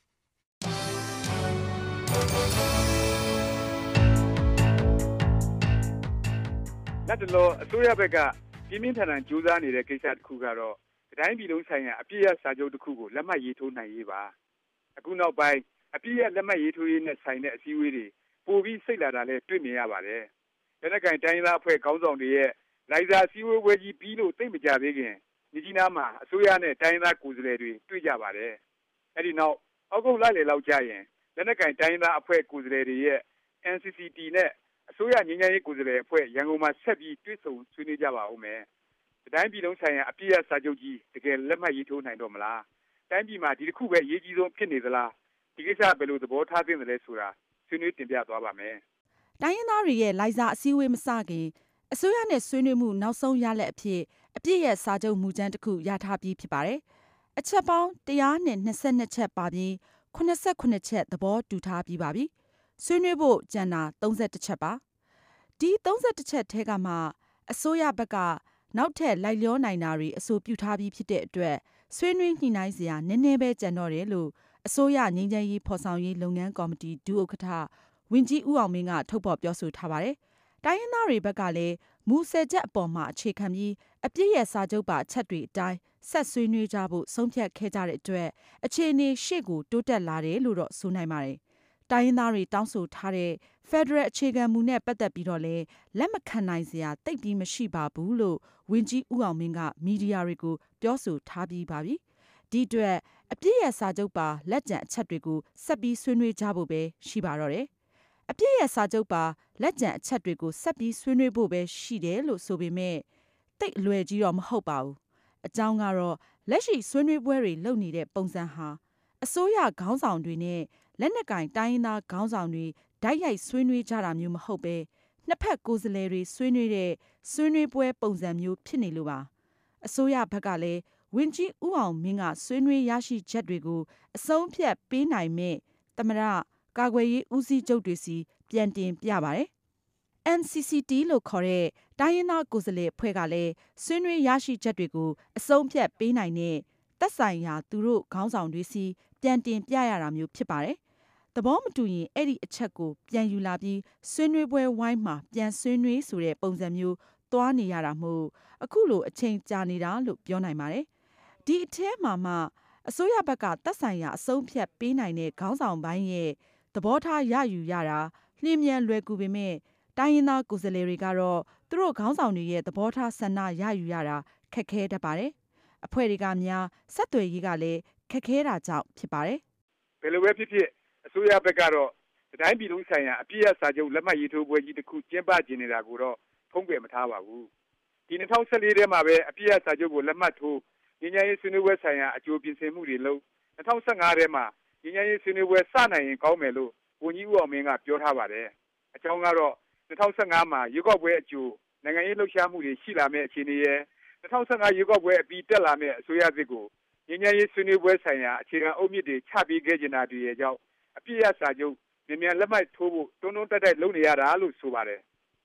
လက်တလောအစိုးရဘက်ကပြင်းပြင်းထန်ထန်ကြိုးစားနေတဲ့ကိစ္စတစ်ခုကတော့တိုင်းပြည်လုံးဆိုင်ရာအပြည့်ရစာချုပ်တစ်ခုကိုလက်မှတ်ရေးထိုးနိုင်ရေးပါအခုနောက်ပိုင်းအပြည့်ရလက်မှတ်ရေးထိုးရေးနဲ့ဆိုင်တဲ့အစည်းအဝေးတွေပိုပြီးစိတ်လာတာလဲတွေ့မြင်ရပါတယ်လက်နက်ကိုင်တိုင်းသားအဖွဲ့ခေါင်းဆောင်တွေရဲ့လိုက်စာအစည်းအဝေးပွဲကြီးပြီးလို့သိမကြသေးခင်ဒီကြီးနားမှာအစိုးရနဲ့တိုင်းသားကိုယ်စားလှယ်တွေတွေ့ကြပါတယ်အဲဒီနောက်အောက်ဂုတ်လလယ်လောက်ကြာရင်လက်နက်ကင်တိုင်းသားအဖွဲ့ကိုယ်စားလှယ်တွေရဲ့ အန် စီ စီ တီ နဲ့အစိုးရငြိမ်းချမ်းရေးကိုယ်စားလှယ်အဖွဲ့ရန်ကုန်မှာဆက်ပြီးတွေ့ဆုံဆွေးနွေးကြပါဦးမယ်တိုင်းပြည်လုံးဆိုင်ရာအပြည့်အစာချုပ်ကြီးတကယ်လက်မှတ်ရေးထိုးနိုင်တော့မလားတိုင်းပြည်မှာဒီတစ်ခုပဲအရေးကြီးဆုံးဖြစ်နေသလားဒီကိစ္စဘယ်လိုသဘောထားသင့်တယ်လဲဆိုတာဆွေးနွေးတင်ပြသွားပါမယ်တိုင်းရင်းသားတွေရဲ့လိုက်စာအစည်းအဝေးမစခင်အစိုးရနဲ့ဆွေးနွေးမှုနောက်ဆုံးရလဒ်အဖြစ်အပြည့်ရဲ့စာချုပ်မူကြမ်းတစ်ခုရထားပြီးဖြစ်ပါတယ်။အချက်ပေါင်း၁၂၂ချက်ပါပြီး၇၇ချက်သဘောတူထားပြီးပါပြီ။ဆွေးနွေးဖို့ကြံတာ၃၁ချက်ပါ။ဒီ၃၁ချက်ထဲကမှအစိုးရဘက်ကနောက်ထပ်လိုက်လျောနိုင်တာတွေအဆိုပြုထားပြီးဖြစ်တဲ့အတွက်ဆွေးနွေးညှိနှိုင်းစရာနည်းနည်းပဲကြံတော့တယ်လို့အစိုးရငြိမ်းချမ်းရေးဖော်ဆောင်ရေးလုပ်ငန်းကော်မတီဒုဥက္ကဋ္ဌဝန်ကြီးဦးအောင်မင်းကထုတ်ဖော်ပြောဆိုထားပါတယ်။တိုင်းရင်းသားတွေဘက်ကလည်းမူဆယ်ချက်အပေါ်မှာအခြေခံပြီးအပြည့်ရဲ့စာချုပ်ပါချက်တွေအတိုင်းဆက်ဆွေးနွေးကြဖို့ဆုံးဖြတ်ခဲ့ကြတဲ့အတွက်အခြေအနေရှေ့ကိုတိုးတက်လာတယ်လို့တော့ဆိုနိုင်ပါတယ်။တိုင်းရင်းသားတွေတောင်းဆိုထားတဲ့ Federal အခြေခံမူနဲ့ပတ်သက်ပြီးတော့လည်းလက်မခံနိုင်စရာတိတ်ပြီးမရှိပါဘူးလို့ဝန်ကြီးဦးအောင်မင်းကမီဒီယာတွေကိုပြောဆိုထားပြီးပါပြီ။ဒီအတွက်အပြည့်ရဲ့စာချုပ်ပါလက်ကျန်အချက်တွေကိုဆက်ပြီးဆွေးနွေးကြဖို့ပဲရှိပါတော့တယ်။အပြည့်ရဲ့စာချုပ်ပါလက်ကျန်အချက်တွေကိုဆက်ပြီးဆွေးနွေးဖို့ပဲရှိတယ်လို့ဆိုပေမဲ့တိတ်အလွယ်ကြီးတော့မဟုတ်ပါဘူး။အကြောင်းကတော့လက်ရှိဆွေးနွေးပွဲတွေလုပ်နေတဲ့ပုံစံဟာအစိုးရခေါင်းဆောင်တွေနဲ့လက်နက်ကင်တိုင်းရင်းသားခေါင်းဆောင်တွေဓာတ်ရိုက်ဆွေးနွေးကြတာမျိုးမဟုတ်ပဲနှစ်ဖက်ကိုယ်စားလှယ်တွေဆွေးနွေးတဲ့ဆွေးနွေးပွဲပုံစံမျိုးဖြစ်နေလို့ပါ။အစိုးရဘက်ကလည်းဝန်ကြီးဦးအောင်မင်းကဆွေးနွေးရရှိချက်တွေကိုအဆုံးဖြတ်ပေးနိုင်မဲ့သမရကာကွယ်ရေးဦးစီးချုပ်တွေစီပြန်တင်ပြပါတယ်။ အန် စီ စီ တီ လို့ခေါ်တဲ့တိုင်းရင်းသားကိုယ်စားလှယ်အဖွဲ့ကလည်းဆွေးနွေးရရှိချက်တွေကိုအဆုံးဖြတ်ပေးနိုင်တဲ့သက်ဆိုင်ရာသူတို့ခေါင်းဆောင်တွေစီပြန်တင်ပြရတာမျိုးဖြစ်ပါတယ်။သဘောမတူရင်အဲ့ဒီအချက်ကိုပြန်ယူလာပြီးဆွေးနွေးပွဲဝိုင်းမှာပြန်ဆွေးနွေးဆိုတဲ့ပုံစံမျိုးသွားနေရတာမို့အခုလိုအချိန်ကြာနေတာလို့ပြောနိုင်ပါတယ်။ဒီအထဲမှာမှအစိုးရဘက်ကသက်ဆိုင်ရာအဆုံးဖြတ်ပေးနိုင်တဲ့ခေါင်းဆောင်ပိုင်းရဲ့သဘောထားရယူရတာလျင်မြန်လွယ်ကူပေမဲ့တိုင်းရင်းသားကိုယ်စားလှယ်တွေကတော့သူတို့ခေါင်းဆောင်တွေရဲ့သဘောထားဆန္ဒရယူရတာခက်ခဲတတ်ပါတယ်။အဖွဲ့တွေကများဆက်သွယ်ရေးကလည်းခက်ခဲတာကြောင့်ဖြစ်ပါတယ်။ဘယ်လိုပဲဖြစ်ဖြစ်အစိုးရဘက်ကတော့တိုင်းပြည်လုံးဆိုင်ရာအပြည့်အစာချုပ်လက်မှတ်ရေးထိုးပွဲကြီးတစ်ခုကျင်းပကျင်းနေတာကိုတော့ဖုံးကွယ်မထားပါဘူး။ဒီ၂၀၁၄ထဲမှာပဲအပြည့်အစာချုပ်ကိုလက်မှတ်ထိုးငြိမ်းချမ်းရေးဆွေးနွေးပွဲဆိုင်ရာအကျိုးပြင်ဆင်မှုတွေလုပ်၂၀၁၅ထဲမှာငြိမ်းချမ်းရေးဆွေးနွေးပွဲစနိုင်ရင်ကောင်းမယ်လို့ဝန်ကြီးဦးအောင်မင်းကပြောထားပါတယ်။အကြောင်းကတော့၂၀၁၅မှာရွေးကောက်ပွဲအကျိုးနိုင်ငံရေးလှုပ်ရှားမှုတွေရှိလာမယ့်အခြေအနေရယ်၂၀၁၅ရွေးကောက်ပွဲအပြီးတက်လာမယ့်အစိုးရသစ်ကိုငြိမ်းချမ်းရေးဆွေးနွေးပွဲဆိုင်ရာအခြေခံအုတ်မြစ်တွေချပေးခဲ့ကြတာတွေရဲ့ကြောင့်အပြည့်အစာချုပ်မြန်မြန်လက်မှတ်ထိုးဖို့တွန်းတွန်းတက်တက်လုပ်နေရတာလို့ဆိုပါတယ်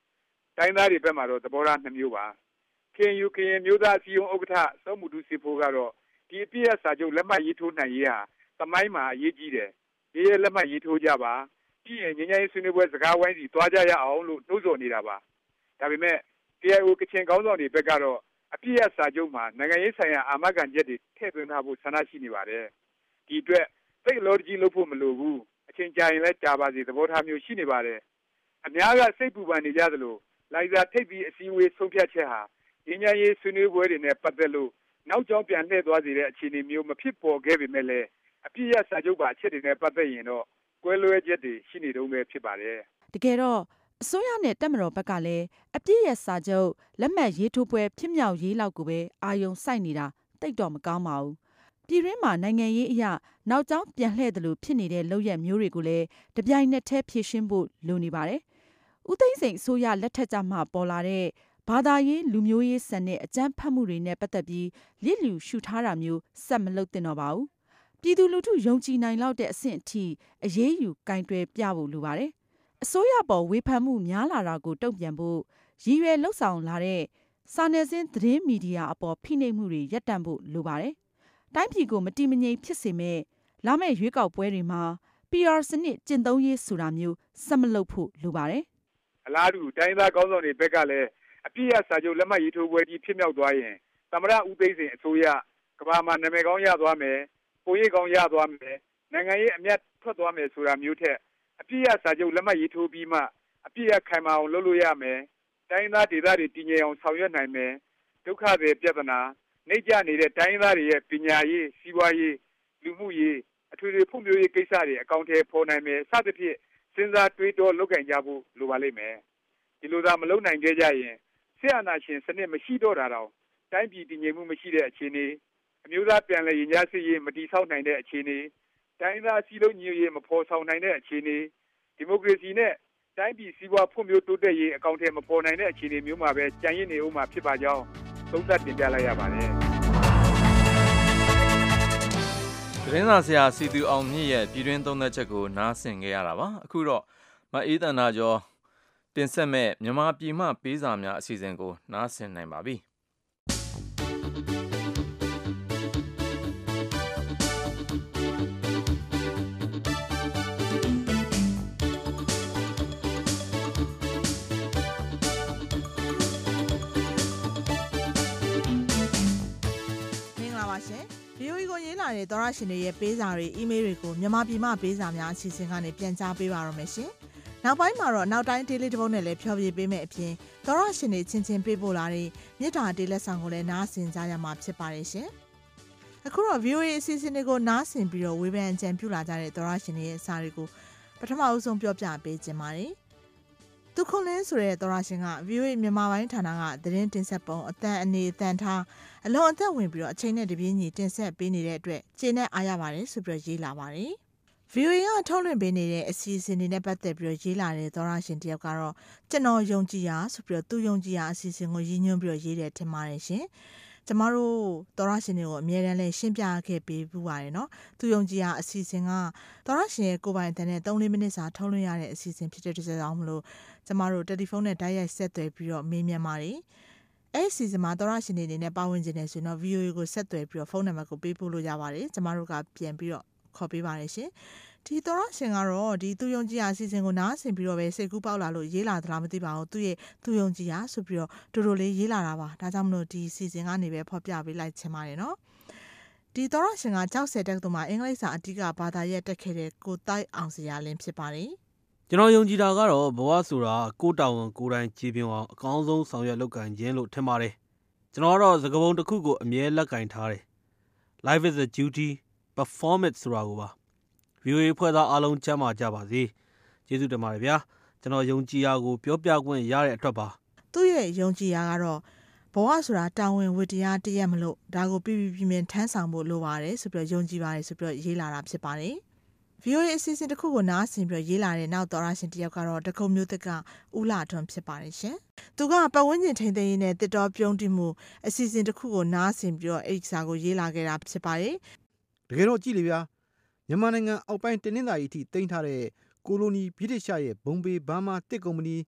တိုင်းသားတွေဘက်မှာတော့သဘောထားနှစ်မျိုးပါ K N U ကရင်မျိုးသားအစည်းအရုံးဥက္ကဋ္ဌစောမှုတူစီဖိုးကတော့ဒီအပြည့်အစာချုပ်လက်မှတ်ရေးထိုးနိုင်ရေးဟာသမိုင်းမှာအရေးကြီးတယ်ရေးရလက်မှတ်ရေးထိုးကြပါပြီးရင်ငြိမ်းချမ်းရေးဆွေးနွေးပွဲစကားဝိုင်းစီသွားကြရအောင်လို့နှိုးဆော်နေတာပါဒါပေမဲ့ K I O ကချင်ကောင်းဆောင်တွေဘက်ကတော့အပြည့်အစာချုပ်မှာနိုင်ငံရေးဆိုင်ရာအာမခံချက်တွေထည့်သွင်းထားဖို့ဆန္ဒရှိနေပါတယ်ဒီအတွက်သိအလောတကြီးလုပ်ဖို့မလိုဘူးအချိန်ကြာရင်လည်းကြာပါစေသဘောထားမျိုးရှိနေပါတယ်အများကစိတ်ပူပန်နေကြသလိုလိုက်စားထိပ်ပြီးအစည်းအဝေးဆုံးဖြတ်ချက်ဟာငြိမ်းချမ်းရေးဆွေးနွေးပွဲတွေနဲ့ပတ်သက်လို့နောက်ကျောင်းပြန်လှည့်သွားစေတဲ့အခြေအနေမျိုးမဖြစ်ပေါ်ခဲ့ပေမဲ့လည်းအပြည့်အစာချုပ်ပါအချက်တွေနဲ့ပတ်သက်ရင်တော့ကွဲလွဲချက်တွေရှိနေတုန်းပဲဖြစ်ပါတယ်တကယ်တော့အစိုးရနဲ့တပ်မတော်ဘက်ကလည်းအပြည့်ရဲ့စာချုပ်လက်မှတ်ရေးထိုးပွဲဖြစ်မြောက်ရေးလောက်ကိုပဲအာယုံစိုက်နေတာတိတ်တော့မကောင်းပါဘူးပြည်တွင်းမှာနိုင်ငံရေးအရာနောက်ကျောင်းပြန်လှည့်တယ်လို့ဖြစ်နေတဲ့လုပ်ရက်မျိုးတွေကိုလည်းတပြိုင်နက်တည်းဖြေရှင်းဖို့လိုနေပါတယ်ဦးသိန်းစိန်အစိုးရလက်ထက်ကြမှပေါ်လာတဲ့ဘာသာရေးလူမျိုးရေးဆန်တဲ့အကြမ်းဖက်မှုတွေနဲ့ပတ်သက်ပြီးလစ်လျူရှုထားတာမျိုးဆက်မလုပ်သင့်တော့ပါဘူးပြည်သူလူထုယုံကြည်နိုင်လောက်တဲ့အဆင့်အထိအရေးယူကင်တွယ်ပြဖို့လိုပါတယ်အစိုးရပေါ်ဝေဖန်မှုများလာတာကိုတုံ့ပြန်ဖို့ရည်ရွယ်လှုပ်ဆောင်လာတဲ့စာနယ်ဇင်းသတင်းမီဒီယာအပေါ်ဖိနှိပ်မှုတွေရပ်တန့်ဖို့လိုပါတယ်တိုင်းပြည်ကိုမတိမငြိမ်ဖြစ်စေမဲ့လာမယ့်ရွေးကောက်ပွဲတွေမှာ P R စနစ်ကျင့်သုံးရေးဆိုတာမျိုးဆက်မလုပ်ဖို့လိုပါတယ်အလားတူတိုင်းသားကောင်းဆောင်တွေဘက်ကလည်းအပြည့်အစာချုပ်လက်မှတ်ရေးထိုးပွဲကြီးဖြစ်မြောက်သွားရင်သမ္မတဦးသိန်းစိန်အစိုးရကမ္ဘာမှာနာမည်ကောင်းရသွားမယ်ပုံရိပ်ကောင်းရသွားမယ်နိုင်ငံရေးအမြတ်ထွက်သွားမယ်ဆိုတာမျိုးထက်အပြည့်အစာချုပ်လက်မှတ်ရေးထိုးပြီးမှအပြည့်အခိုင်မာအောင်လုပ်လို့ရမယ်တိုင်းသားဒေသတွေတည်ငြိမ်အောင်ဆောင်ရွက်နိုင်မယ်ဒုက္ခတွေပြဿနာနှိမ့်ကျနေတဲ့တိုင်းသားတွေရဲ့ပညာရေးစီးပွားရေးလူမှုရေးအထွေထွေဖွံ့ဖြိုးရေးကိစ္စတွေအကောင့်ထဲပေါ်နိုင်မယ်စသဖြင့်စဉ်းစားတွေးတောလုပ်ကင်ကြဖို့လိုပါလိမ့်မယ်ဒီလိုသာမလုပ်နိုင်ကြရင်ဆရာနာရှင်စနစ်မရှိတော့တာတော့တိုင်းပြည်တည်ငြိမ်မှုမရှိတဲ့အခြေအနေအမျိုးသားပြန်လည်ရင်ကြားစစ်ရေးမတည်ဆောက်နိုင်တဲ့အခြေအနေတိုင်းသားစီးလုံးညီညွတ်ရေးမဖော်ဆောင်နိုင်တဲ့အခြေအနေဒီမိုကရေစီနဲ့တိုင်းပြည်စီးပွားဖွံ့ဖြိုးတိုးတက်ရေးအကောင့်ထဲမပေါ်နိုင်တဲ့အခြေအနေမျိုးမှာပဲကြံ့ရည်နေဦးမှာဖြစ်ပါကြောင်းသုံးသပ်တင်ပြလိုက်ရပါတယ်သတင်းစာဆရာစီသူအောင်မြင့်ရဲ့ပြည်တွင်းသုံးသပ်ချက်ကိုနားဆင်ခဲ့ရတာပါအခုတော့မအေးတနာကျော်တင်ဆက်မဲ့မြန်မာပြည်မှပေးစာများအစီအစဉ်ကိုနားဆင်နိုင်ပါပြီဗီအိုအေကိုရေးလာတဲ့သောရရှင်တွေရဲ့ပေးစာတွေအီးမေးလ်တွေကိုမြန်မာပြည်မှပေးစာများအစီအစဉ်ကနေပြန်ကြားပေးပါရမယ်ရှင်။နောက်ပိုင်းမှာတော့နောက်တိုင်းဒေးလေးတစ်ပုဒ်နဲ့လည်းဖျော်ဖြေပေးမယ်အပြင်သောရရှင်တွေချင်းချင်းပေးပို့လာတဲ့မြစ်တာဒေးလက်ဆောင်ကိုလည်းနားဆင်ကြရမှာဖြစ်ပါတယ်ရှင်။အခုတော့ ဗီအိုအေ အစီအစဉ်တွေကိုနားဆင်ပြီးတော့ဝေဖန်အကြံပြုလာကြတဲ့သောရရှင်တွေရဲ့စာတွေကိုပထမအဆုံးပြောပြပေးခြင်းပါတယ်။သူခွန်လင်းဆိုတဲ့သောရရှင်က ဗီအိုအေ မြန်မာပိုင်းဌာနကသတင်းတင်ဆက်ပုံအတန်အနေအတန်ထားအလွန်အသက်ဝင်ပြီးတော့အချိန်နဲ့တပြေးညီတင်ဆက်ပေးနေတဲ့အတွက်ကျေနပ်အားရပါတယ်ဆိုပြီးရေးလာပါတယ်။ ဗီအိုအေကထုတ်လွှင့်ပေးနေတဲ့အစီအစဉ်တွေနဲ့ပတ်သက်ပြီးရေးလာတဲ့သောရရှင်တယောက်ကတော့ကျွန်တော်ယုံကြည်ရာဆိုပြီးတော့သူယုံကြည်ရာအစီအစဉ်ကိုရည်ညွှန်းပြီးရေးတယ်ထင်ပါတယ်ရှင်။ကျမတို့သောရရှင်တွေကိုအမြဲတမ်းလည်းရှင်းပြခဲ့ပေးပူပါတယ်နော်။သူယုံကြည်ရာအစီအစဉ်ကသောရရှင်ရဲ့ကိုယ်ပိုင်အသံနဲ့သုံးလေးမိနစ်စာထုတ်လွှင့်ရတဲ့အစီအစဉ်ဖြစ်တဲ့အတွက်ကြောင့်မလို့ကျမတို့တယ်လီဖုန်းနဲ့တိုက်ရိုက်ဆက်သွယ်ပြီးတော့မေးမြန်းပါတယ်။အဲ့ဒီစီစဉ်မှာသောရရှင်တွေအနေနဲ့ပါဝင်ခြင်းနဲ့ဆိုရင်တော့ ဗီအိုအေ ကိုဆက်သွယ်ပြီးတော့ဖုန်းနံပါတ်ကိုပေးပို့လို့ရပါတယ်။ကျမတို့ကပြန်ပြီးတော့ခေါ်ပေးပါတယ်ရှင်။ဒီသောရရှင်ကတော့ဒီသူယုံကြည်ရာအစီအစဉ်ကိုနားဆင်ပြီးတော့ပဲစိတ်ကူးပေါက်လာလို့ရေးလာသလားမသိပါဘူး။သူ့ရဲ့သူယုံကြည်ရာဆိုပြီးတော့တူတူလေးရေးလာတာပါ။ဒါကြောင့်မလို့ဒီစီစဉ်ကနေပဲဖော်ပြပေးလိုက်ချင်ပါတယ်နော်။ဒီသောရရှင်ကကြောက်စဲတက္ကသိုလ်မှာအင်္ဂလိပ်စာအဓိကဘာသာရပ်တက်ခဲ့တဲ့ကိုတိုက်အောင်စရာလင်းဖြစ်ပါတယ်။ကျွန်တော်ယုံကြည်တာကတော့ဘဝဆိုတာကိုတာဝန်ကိုယ်တိုင်ကြည်ပြင်းအောင်အကောင်းဆုံးဆောင်ရွက်လုပ်ကင်ခြင်းလို့ထင်ပါတယ်။ကျွန်တော်ကတော့စကားပုံတစ်ခုကိုအမြဲလက်ကင်ထားတယ်။ Life is a duty, perform it ဆိုတာကိုပါ။ ဗီအိုအေဖွဲ့သားအားလုံးချမ်းသာကြပါစေ။ကျေးဇူးတင်ပါတယ်ဗျာ။ကျွန်တော်ယုံကြည်ရာကိုပြောပြခွင့်ရတဲ့အတွက်ပါ။သူ့ရဲ့ယုံကြည်ရာကတော့ဘဝဆိုတာတာဝန်ဝတ္တရားတရက်မလို့ဒါကိုပြပြပြင်းပြင်းထမ်းဆောင်ဖို့လိုပါတယ်ဆိုပြီးတော့ယုံကြည်ပါတယ်ဆိုပြီးတော့ရေးလာတာဖြစ်ပါတယ်။ ဗီအိုအေအစီအစဉ်တစ်ခုကိုနားဆင်ပြီးရေးလာတဲ့နောက်သောရရှင်တယောက်ကတော့တကုံမျိုးသက်ကဦးလာထွန်းဖြစ်ပါတယ်ရှင်။သူကပတ်ဝန်းကျင်ထိန်းသိမ်းရေးနဲ့တစ်တော်ပြုံးတိမှုအစီအစဉ်တစ်ခုကိုနားဆင်ပြီးတော့အဲ့ဒီစာကိုရေးလာခဲ့တာဖြစ်ပါတယ်။တကယ်တော့ကြည့်လေဗျာမြန်မာနိုင်ငံအောက်ပိုင်းတင်းနှင်းသာရီအထိတင်ထားတဲ့ကိုလိုနီဗြိတိရှရဲ့ဘုံဘေဘာမာတစ်ကုမ္ပဏီ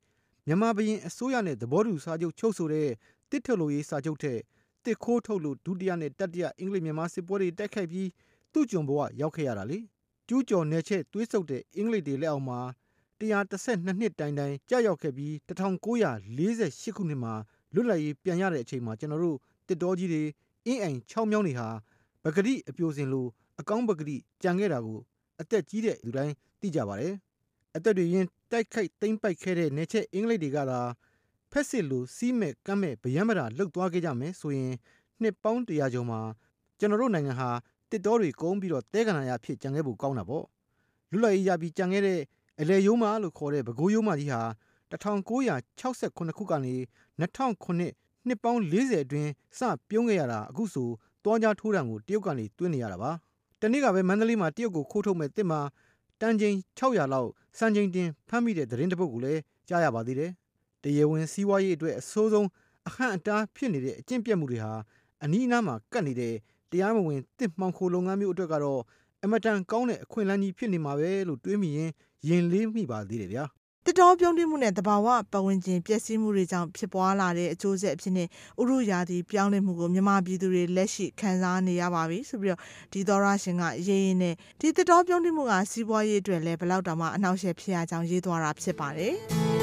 မြန်မာဘရင်အစိုးရနဲ့သဘောတူစာချုပ်ချုပ်ဆိုတဲ့တစ်ထုတ်လို့ရေးစာချုပ်တဲ့တစ်ခိုးထုတ်လို့ဒုတိယနဲ့တတိယအင်္ဂလိပ်မြန်မာစစ်ပွဲတွေတိုက်ခိုက်ပြီးသူ့ကျွန်ဘဝရောက်ခဲ့ရတာလေကျူးကျော်နယ်ချဲ့သွေးဆုပ်တဲ့အင်္ဂလိပ်တွေလက်အောက်မှာone hundred thirty-twoနှစ်တိုင်တိုင်ကြာရောက်ခဲ့ပြီးnineteen forty-eightခုနှစ်မှာလွတ်လပ်ရေးပြန်ရတဲ့အချိန်မှာကျွန်တော်တို့တစ်တော်ကြီးတွေအင်းအိမ်ချောင်းမြောင်းတွေဟာပကတိအပြိုစင်လိုအကောင်းပကတိကြံခဲ့တာကိုအသက်ကြီးတဲ့လူတိုင်းသိကြပါတယ်အသက်တွေရင်တိုက်ခိုက်သိမ့်ပိုက်ခဲ့တဲ့နယ်ချဲ့အင်္ဂလိပ်တွေကသာဖက်စစ်လိုစီးမဲ့ကမ်းမဲ့ဗယံမတာလှုပ်သွားခဲ့ကြမယ်ဆိုရင်နှစ်ပေါင်းone hundredကျော်မှာကျွန်တော်တို့နိုင်ငံဟာတစ်တော်တွေကုန်းပြီးတော့တဲကနာရဖြစ်ကြံခဲ့ဖို့ကောင်းတာပေါ့လူလိုက်ရပြီးကြံခဲ့တဲ့အလေယုံမလို့ခေါ်တဲ့ဘကိုးယုံမကြီးဟာnineteen sixty-sevenခုကနေtwo thousand nineနှစ်ပေါင်းfortyအတွင်းစပြုံးခဲ့ရတာအခုဆိုတွားကြားထိုးတံကိုတရုတ်ကနေတွင်းနေရတာပါတနေ့ကပဲမန္တလေးမှာတရုတ်ကိုခိုးထုတ်မဲ့တစ်မှာတန်ချိန်six hundredလောက်စံချိန်တင်ဖမ်းမိတဲ့သတင်းတစ်ပုဒ်ကိုလည်းကြားရပါသေးတယ်တရားဝင်စီးပွားရေးအတွက်အဆိုးဆုံးအခန့်အတားဖြစ်နေတဲ့အကျင့်ပြတ်မှုတွေဟာအနီးအနားမှာကတ်နေတဲ့တရားမဝင်တစ်မှောင်ခိုလုပ်ငန်းမျိုးအတွက်ကတော့အမတန်ကောင်းတဲ့အခွင့်အလမ်းကြီးဖြစ်နေမှာပဲလို့တွေးမိရင်ရင်လေးမိပါသေးတယ်ဗျာတစ်တော်ပြုံးတိမှုနဲ့တဘာဝပတ်ဝန်းကျင်ပျက်စီးမှုတွေကြောင့်ဖြစ်ပွားလာတဲ့အကျိုးဆက်အဖြစ်နဲ့ဥရုရာသီပြောင်းလဲမှုကိုမြန်မာပြည်သူတွေလက်ရှိခံစားနေရပါပြီဆိုပြီးတော့ဒီသောရရှင်ကရေးရင်းနဲ့ဒီတစ်တော်ပြုံးတိမှုကစီးပွားရေးအတွက်လည်းဘယ်လောက်တောင်မှအနှောက်အယှက်ဖြစ်ရကြောင်းရေးသွားတာဖြစ်ပါတယ်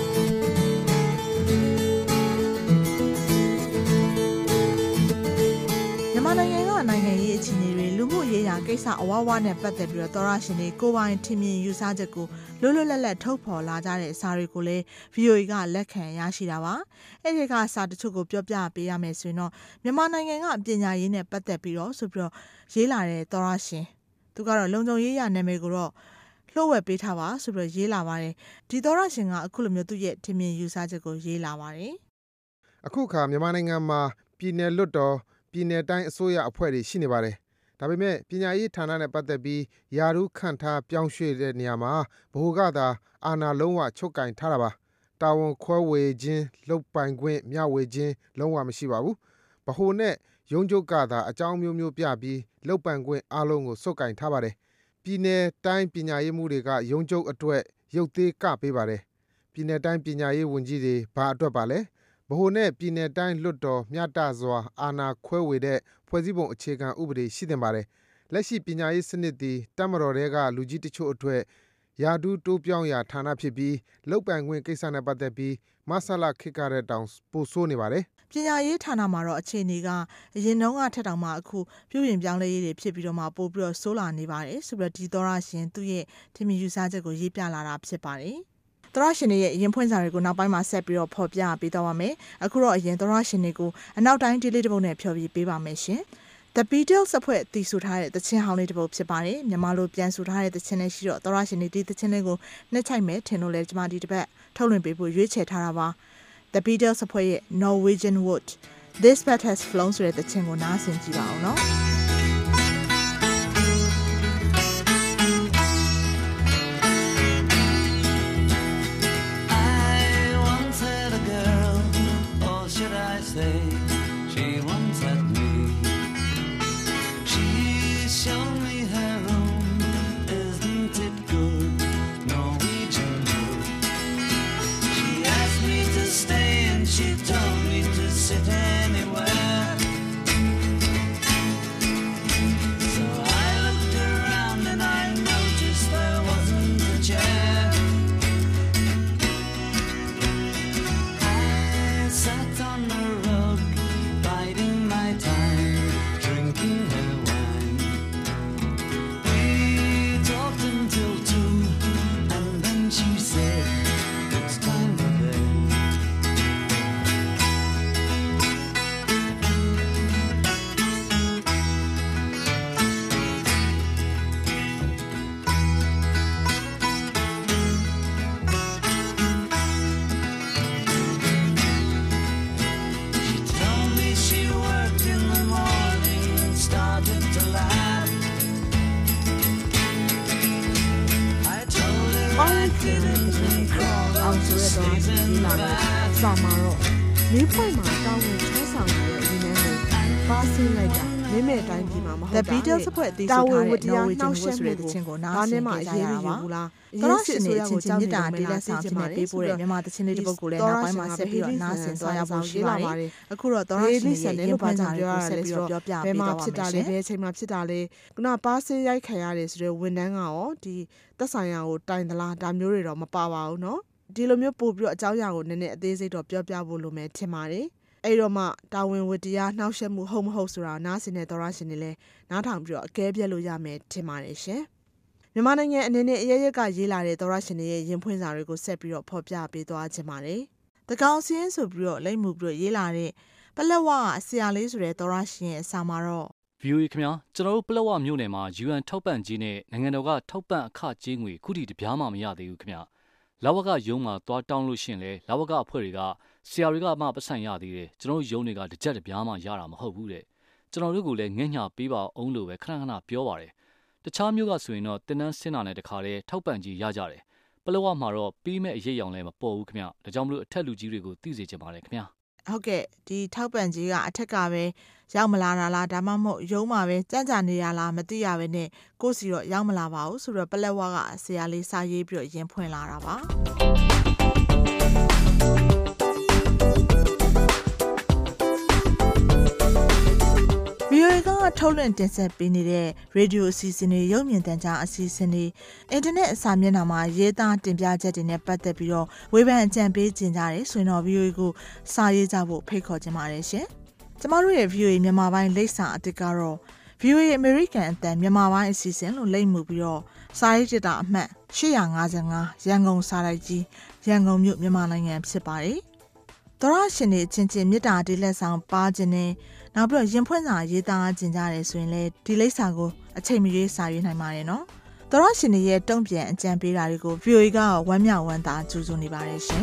မြန်မာနိုင်ငံကနိုင်ငံရေးအခြေအနေတွေလူမှုရေးရာကိစ္စအဝဝနဲ့ပတ်သက်ပြီးတော့သောရရှင်တွေကိုပိုင်ထင်မြင်ယူဆချက်ကိုလွတ်လွတ်လပ်လပ်ထုတ်ဖော်လာကြတဲ့စာတွေကိုလည်း ဗီအိုအေ ကလက်ခံရရှိတာပါအဲ့ဒီကစာတချို့ကိုပြောပြပေးရမယ်ဆိုရင်တော့မြန်မာနိုင်ငံကပညာရေးနဲ့ပတ်သက်ပြီးတော့ဆိုပြီးတော့ရေးလာတဲ့သောရရှင်သူကတော့လုံခြုံရေးရနာမည်ကိုတော့လှုပ်ဝက်ပေးထားပါဆိုပြီးတော့ရေးလာပါတယ်ဒီသောရရှင်ကအခုလိုမျိုးသူ့ရဲ့ထင်မြင်ယူဆချက်ကိုရေးလာပါတယ်အခုခါမြန်မာနိုင်ငံမှာပြည်내လွတ်တော်ပြည်내တိုင်းအစိုးရအဖွဲ့တွေရှိနေပါတယ်ဒါပေမဲ့ပညာရေးဌာနနဲ့ပတ်သက်ပြီးယာရုခန့်ထားပြောင်းရွှေ့တဲ့နေရာမှာဗဟိုကသာအာဏာလုံးဝချုပ်ကင်ထားတာပါတာဝန်ခွဲဝေခြင်းလုတ်ပိုင်ခွင့်မျှဝေခြင်းလုံးဝမရှိပါဘူးဗဟိုနဲ့ရုံးချုပ်ကသာအကြောင်းမျိုးမျိုးပြပြီးလုတ်ပိုင်ခွင့်အားလုံးကိုစုပ်ကင်ထားပါတယ်ပြည်내တိုင်းပညာရေးမှုတွေကရုံးချုပ်အတွက်ရုပ်သေးကပေးပါတယ်ပြည်내တိုင်းပညာရေးဝန်ကြီးတွေဘာအတွက်ပါလဲဗဟိုနဲ့ပြည်내တိုင်းလွတ်တော်မျှတစွာအာဏာခွဲဝေတဲ့ဖွဲ့စည်းပုံအခြေခံဥပဒေရှိတင်ပါတယ်လက်ရှိပညာရေးစနစ်သည်တပ်မတော်တွေကလူကြီးတချို့အတွက်ယာဒူးတိုးပြောင်းရာဌာနဖြစ်ပြီးလုတ်ပိုင်ခွင့်ကိစ္စနဲ့ပတ်သက်ပြီးမဆလခေတ်ကတဲ့တောင်ပိုဆိုးနေပါတယ်ပညာရေးဌာနမှာတော့အခြေအနေကအရင်တုန်းကထက်တောင်မှအခုပြုပြင်ပြောင်းလဲရေးတွေဖြစ်ပြီးတော့မှပို့ပြီးတော့ဆိုးလာနေပါတယ်ဆိုပြီးတော့ဒီသောရရှင်သူ့ရဲ့ထင်မြင်ယူဆချက်ကိုရေးပြလာတာဖြစ်ပါတယ်သောရရှင်ရဲ့အရင်ဖွင့်စာတွေကိုနောက်ပိုင်းမှာဆက်ပြီးတော့ဖော်ပြပေးသွားပါမယ်အခုတော့အရင်သောရရှင်တွေကိုအနောက်တိုင်းဒီလေးတစ်ပုဒ်နဲ့ဖျော်ပြပေးပါမယ်ရှင်The Beatles အဖွဲ့တည်ဆူထားတဲ့သချင်းဟောင်းလေးတစ်ပုဒ်ဖြစ်ပါတယ်မြန်မာလိုပြန်ဆူထားတဲ့သချင်းလေးရှိတော့သောရရှင်တွေဒီသချင်းလေးကိုနှက်ချိုက်မယ်ထင်လို့လဲကျွန်မဒီတစ်ပတ်ထုတ်လွှင့်ပေးဖို့ရွေးချယ်ထားတာပါ The Beatles အဖွဲ့ရဲ့ Norwegian Wood This Bat Has Flown ဆိုတဲ့သချင်းကိုနားဆင်ကြည့်ပါအောင်နော် အောင်ဆိုရတော့ဒီလာတဲ့စာမှာတော့လေးဖွဲ့မှာတောင်းဝင်ချမ်းဆောင်နေတဲ့ဒီနေ့ကိုပါဆင်းလိုက်တာမင်းမဲ့တိုင်းပြည်မှာမဟုတ်တာ The Beatles အဖွဲ့အသေးဆိုထားတဲ့ Norwegian Wood ဆိုတဲ့တခြင်းကိုနားဆင်ကြရတာပါသောရရှင်ရဲ့အချင်းချင်းမြတ်တာတေးလက်ဆောင်ခြင်းနဲ့ပေးပို့တဲ့မြန်မာတခြင်းလေးတစ်ပုဒ်ကိုလည်းနောက်ပိုင်းမှာဆက်ပြီးတော့နားဆင်သွားရဖို့ရှိပါတယ်အခုတော့သောရရှင်ရဲ့ရင်ဖွင့်စာတွေကိုဆက်ပြီးတော့ပြောပြပေးတော့ပါမယ်ဘယ်မှာဖြစ်တာလဲဘယ်အချိန်မှာဖြစ်တာလဲခုနပါးစင်းရိုက်ခံရတယ်ဆိုတဲ့ဝန်ထမ်းကရောဒီသက်ဆိုင်ရာကိုတိုင်သလားဒါမျိုးတွေတော့မပါပါဘူးเนาะဒီလိုမျိုးပို့ပြီးတော့အကြောင်းအရာကိုနည်းနည်းအသေးစိတ်တော့ပြောပြဖို့လိုမယ်ထင်ပါတယ်အဲ့တော့မှတာဝန်ဝတ္တရားနှောက်ယှက်မှုဟုတ်မဟုတ်ဆိုတာနားဆင်တဲ့သောရရှင်တွေလည်းနားထောင်ပြီးတော့အကဲပြတ်လို့ရမယ်ထင်ပါတယ်ရှင်မြန်မာနိုင်ငံအနေနဲ့အရရက်ကရေးလာတဲ့သောရရှင်တွေရဲ့ရင်ဖွင့်စာတွေကိုဆက်ပြီးတော့ဖော်ပြပေးသွားခြင်းပါတယ်တကောင်စင်းဆိုပြီးတော့လိမ့်မှုပြီးတော့ရေးလာတဲ့ပလက်ဝအဆရာလေးဆိုတဲ့သောရရှင်ရဲ့အစာမှာတော့ဗီအိုအေ ခင်ဗျာကျွန်တော်တို့ပလက်ဝမြို့နယ်မှာ ယူ အန် ထောက်ပံ့ကြေးနဲ့နိုင်ငံတော်ကထောက်ပံ့အခကြေးငွေခုထိတပြားမှမရသေးဘူးခင်ဗျာလဝကရုံးမှာသွားတောင်းလို့ရှင်လဲလဝကအဖွဲ့တွေကဆရာတွေကမှပတ်ဆိုင်ရသေးတယ်ကျွန်တော်တို့ရုံးတွေကတစ်ကြက်တစ်ပြားမှရတာမဟုတ်ဘူးတဲ့ကျွန်တော်တို့ကလည်းငှက်ညပေးပါအောင်လို့ပဲခဏခဏပြောပါတယ်တခြားမျိုးကဆိုရင်တော့တင်းနှန်းစင်းတာနဲ့တခါလဲထောက်ပံ့ကြေးရကြတယ်ပလက်ဝမှာတော့ပြီးမဲ့အရေးရောင်လည်းမပေါ်ဘူးခင်ဗျဒါကြောင့်မလို့အထက်လူကြီးတွေကိုသိစေချင်ပါတယ်ခင်ဗျာဟုတ်ကဲ့ဒီထောက်ပံ့ကြေးကအထက်ကပဲရောက်မလာတာလားဒါမှမဟုတ်ရုံးမှာပဲကြံ့ကြာနေရလားမသိရပဲနဲ့ကိုယ့်စီတော့ရောက်မလာပါဘူးဆိုတော့ပလက်ဝကဆရာလေးစာရေးပြီးတော့ရင်ဖွင့်လာတာပါဗီအိုအေကထုတ်လွှင့်တင်ဆက်ပေးနေတဲ့ရေဒီယိုအစီအစဉ်တွေရုပ်မြင်သံကြားအစီအစဉ်တွေအင်တာနက်အစာမျက်နှာမှာရေးသားတင်ပြချက်တွေနဲ့ပတ်သက်ပြီးတော့ဝေဖန်အကြံပေးခြင်းကြတယ်ဆိုရင်တော့ ဗီအိုအေ ကိုစာရေးကြဖို့ဖိတ်ခေါ်ခြင်းပါတယ်ရှင်ကျမတို့ရဲ့ ဗီအိုအေ မြန်မာပိုင်းလိပ်စာအသစ်ကတော့ ဗီအိုအေ American အသံမြန်မာပိုင်းအစီအစဉ်လို့လိပ်မှုပြီးတော့စာရေးကြတာအမှတ်ရှစ်၅၅ရန်ကုန်စာတိုက်ကြီးရန်ကုန်မြို့မြန်မာနိုင်ငံဖြစ်ပါတယ်သောရရှင်တွေအချင်းချင်းမြတ်တာဒီလက်ဆောင်ပါခြင်းနဲ့နောက်ပြီးတော့ရင်ဖွင့်စာရေးသားခြင်းကြတယ်ဆိုရင်လည်းဒီလိပ်စာကိုအချိန်မရွေးစာရေးနိုင်ပါတယ်နော်သောရရှင်တွေရဲ့တုံ့ပြန်အကြံပေးတာတွေကို ဗီအိုအေ ကဝမ်းမြောက်ဝမ်းသာကြိုဆိုနေပါတယ်ရှင်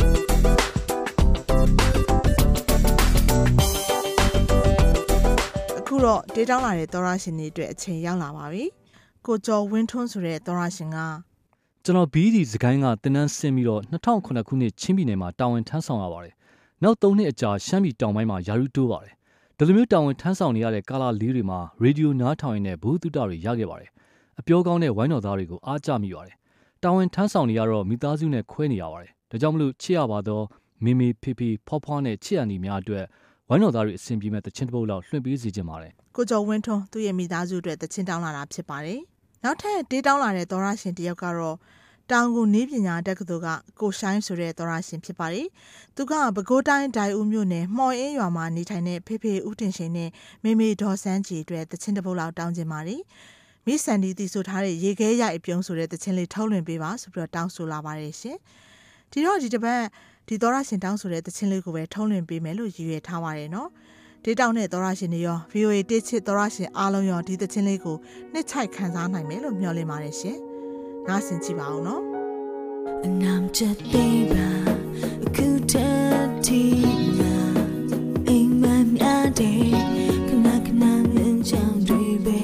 အခုတော့ဒေးတောင်းလာတဲ့သောရရှင်တွေအတွက်အချိန်ရောက်လာပါပြီကိုကျော်ဝင်းထွန်းဆိုတဲ့သောရရှင်ကကျွန်တော်ဘီဒီစကိုင်းကတင်းနှန်းဆင်းပြီးတော့နှစ်ထောင်ခုနှစ်ခုနှစ်ချင်းပြည်နယ်မှာတာဝန်ထမ်းဆောင်ရပါတယ်နောက်သုံးနှစ်အကြာရှမ်းပြည်တောင်ပိုင်းမှာယာရုတိုးပါတယ်ဒီလိုမျိုးတာဝန်ထမ်းဆောင်နေရတဲ့ကာလာလေးတွေမှာရေဒီယိုနားထောင်ရတဲ့ဘုသူတ္တတွေရခဲ့ပါတယ်အပြောကောင်းတဲ့ဝိုင်းတော်သားတွေကိုအားကြမိပါတယ်တာဝန်ထမ်းဆောင်နေရတော့မိသားစုနဲ့ခွဲနေရပါတယ်ဒါကြောင့်မလို့ချစ်ရပါတော့မေမေဖေဖေဖွားဖွားနဲ့ချစ်ရနေများအတွက်ဝိုင်းတော်သားတွေအစဉ်ပြေမဲ့တခြင်းတစ်ပုဒ်လောက်လွှင့်ပေးစီခြင်းပါတယ်ကိုကျော်ဝင်းထွန်းသူ့ရဲ့မိသားစုအတွက်တခြင်းတောင်းလာတာဖြစ်ပါတယ်နောက်ထပ်ဒေးတောင်းလာတဲ့သောရရှင်တယောက်ကတော့တောင်ကူနည်းပညာတက္ကသိုလ်ကကိုရှိုင်းဆိုတဲ့သောရရှင်ဖြစ်ပါတယ်။သူကပဲခူးတိုင်းဒိုင်ဦးမြို့နယ်မှော်အင်းရွာမှာနေထိုင်တဲ့ဖေဖေဦးတင်ရှင်နဲ့မေမေဒေါ်စန်းကြီးအတွက်တခြင်းတစ်ပုဒ်လောက်တောင်းချင်ပါတယ်။မိဆန်ဒီတီဆိုထားတဲ့ရေခဲရိုက်အပြုံးဆိုတဲ့တခြင်းလေးထုတ်လွှင့်ပေးပါဆိုပြီးတော့တောင်းဆိုလာပါတယ်ရှင်။ဒီတော့ဒီတစ်ပတ်ဒီသောရရှင်တောင်းဆိုတဲ့တခြင်းလေးကိုပဲထုတ်လွှင့်ပေးမယ်လို့ရည်ရွယ်ထားပါတယ်နော်။ဒေးတောင်းတဲ့သောရရှင်တွေရော ဗီအိုအေ တစ်ချစ်သောရရှင်အားလုံးရောဒီတခြင်းလေးကိုနှစ်ချိုက်ခံစားနိုင်မယ်လို့မျှော်လင့်ပါတယ်ရှင်။နားဆင်ကြည့်ပါဦးနော်။ And I'm just baby, good tina. Ain't my day, kana kana in chang baby.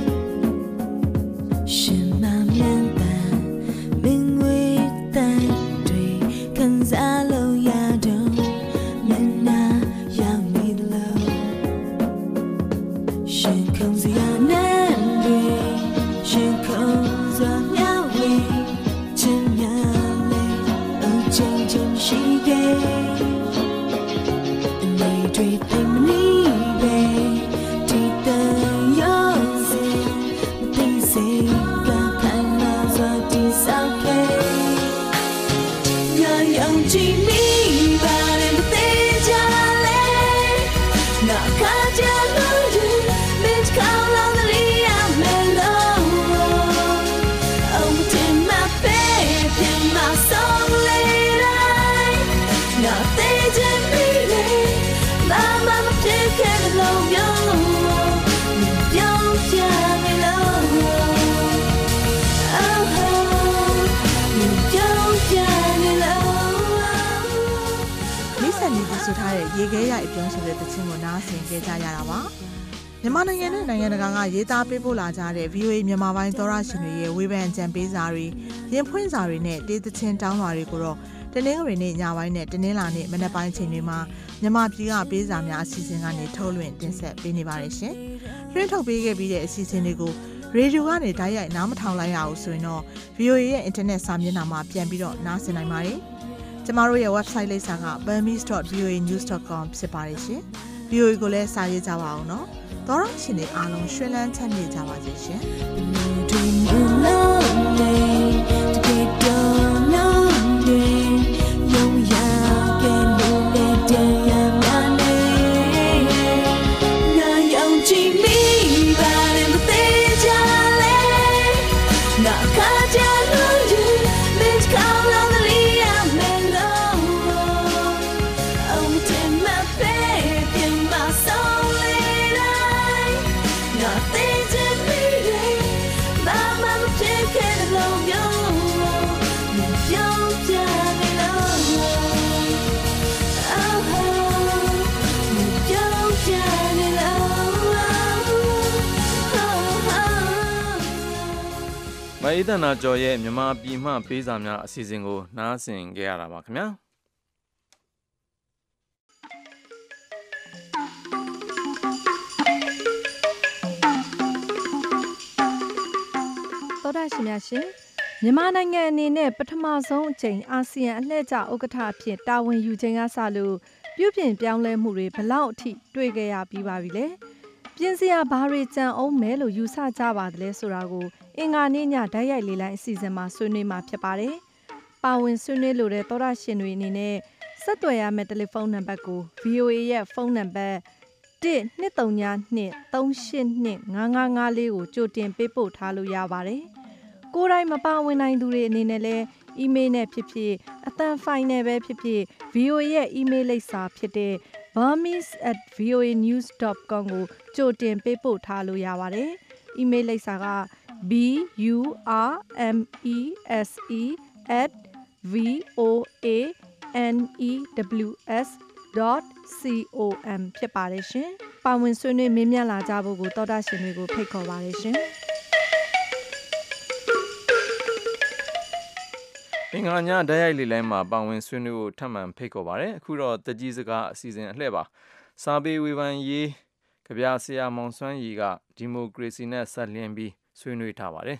Shima menta, ming with that day, kan zalo ya do, mena ya me love. She comes ya nande, she comes ya way, chimya. She gave and they treat them anyway. Treat the young but they say God kind of what is okay. You're young to me, but I'm the jolly. Now can't you know you? Bitch, call on the Liam Mellow. Oh, in my bed, in my soul. Listen, this is how you get your appearance with the Timona and get Yarawa. မြန်မာနိုင်ငံနဲ့နိုင်ငံတကာကရေးသားပေးပို့လာကြတဲ့ ဗီအိုအေ မြန်မာပိုင်းသောရရှင်တွေရဲ့ဝေဖန်ကြံပေးစာတွေရင်ဖွင့်စာတွေနဲ့တေးသချင်းတောင်းစာတွေကိုတော့တနင်္ဂနွေနေ့ညပိုင်းနဲ့တနင်္လာနေ့မနက်ပိုင်းချိန်တွေမှာမြန်မာပြည်ကပေးစာများအစီအစဉ်ကနေထုတ်လွှင့်တင်ဆက်ပေးနေပါတယ်ရှင်။လွှင့်ထုတ်ပေးခဲ့ပြီးတဲ့အစီအစဉ်တွေကိုရေဒီယိုကနေဓာတ်ရိုက်နားမထောင်လိုက်ရအောင်ဆိုရင်တော့ ဗီအိုအေ ရဲ့အင်တာနက်စာမျက်နှာမှာပြန်ပြီးတော့နားဆင်နိုင်ပါတယ်။ကျမတို့ရဲ့ website လိပ်စာက burmese dot v o a news dot com ဖြစ်ပါတယ်ရှင်။ ဗီအိုအေ ကိုလည်းစာရေးကြပါအောင်နော်။သောရရှင်တွေအားလုံးရွှင်လန်းချမ်းမြေ့ကြပါစေရှင်။မအေးတနာကျော်ရဲ့မြန်မာပြည်မှပေးစာများအစီအစဉ်ကိုနားဆင်ကြရတာပါခင်ဗျာသောတာရှင်များရှင်မြန်မာနိုင်ငံအနေနဲ့ပထမဆုံးအကြိမ်အာဆီယံအလှည့်ကျဥက္ကဋ္ဌအဖြစ်တာဝန်ယူချိန်ကစလို့ပြုပြင်ပြောင်းလဲမှုတွေဘလောက်အထိတွေ့ခဲ့ရပြီးပါပြီလဲပြင်စရာဘာတွေကြံအောင်မဲလို့ယူဆကြပါသလဲဆိုတာကိုအင်္ဂါနေ့ညဓာတ်ရိုက်လေးလိုင်းအစီအစဉ်မှာဆွေးနွေးမှာဖြစ်ပါတယ်။ပါဝင်ဆွေးနွေးလိုတဲ့သောရရှင်တွေအနေနဲ့ဆက်သွယ်ရမယ့်တယ်လီဖုန်းနံပါတ်ကို ဗီအိုအေ ရဲ့ဖုန်းနံပါတ်one two three two three eight two five five fiveလေးကိုကြိုတင်ပေးပို့ထားလို့ရပါတယ်။ကိုယ်တိုင်မပါဝင်နိုင်သူတွေအနေနဲ့လည်းအီးမေးလ်နဲ့ဖြစ်ဖြစ်အသံဖိုင်နဲ့ပဲဖြစ်ဖြစ် ဗီအိုအေ ရဲ့အီးမေးလ်လိပ်စာဖြစ်တဲ့ burmese at v o a news dot com ကိုကြိုတင်ပေးပို့ထားလို့ရပါတယ်။အီးမေးလ်လိပ်စာကb u r m e s e at v o a n e w s dot com ဖြစ်ပါတယ်ရှင်။ပါဝင်ဆွေးနွေးမေးမြန်းလာကြဖို့ကိုသောတာရှင်တွေကိုဖိတ်ခေါ်ပါတယ်ရှင်။အင်္ဂါညဓာတ်ရိုက်လေးလိုင်းမှာပါဝင်ဆွေးနွေးဖို့ထပ်မံဖိတ်ခေါ်ပါတယ်။အခုတော့တကြီးစကားအစီအစဉ်အလှည့်ပါ။စာပေဝေဖန်ရေးကဗျာဆရာမောင်စွမ်းရီကဒီမိုကရေစီနဲ့ဆက်လျင်းပြီးဆွေးနွေးထားပါတယ်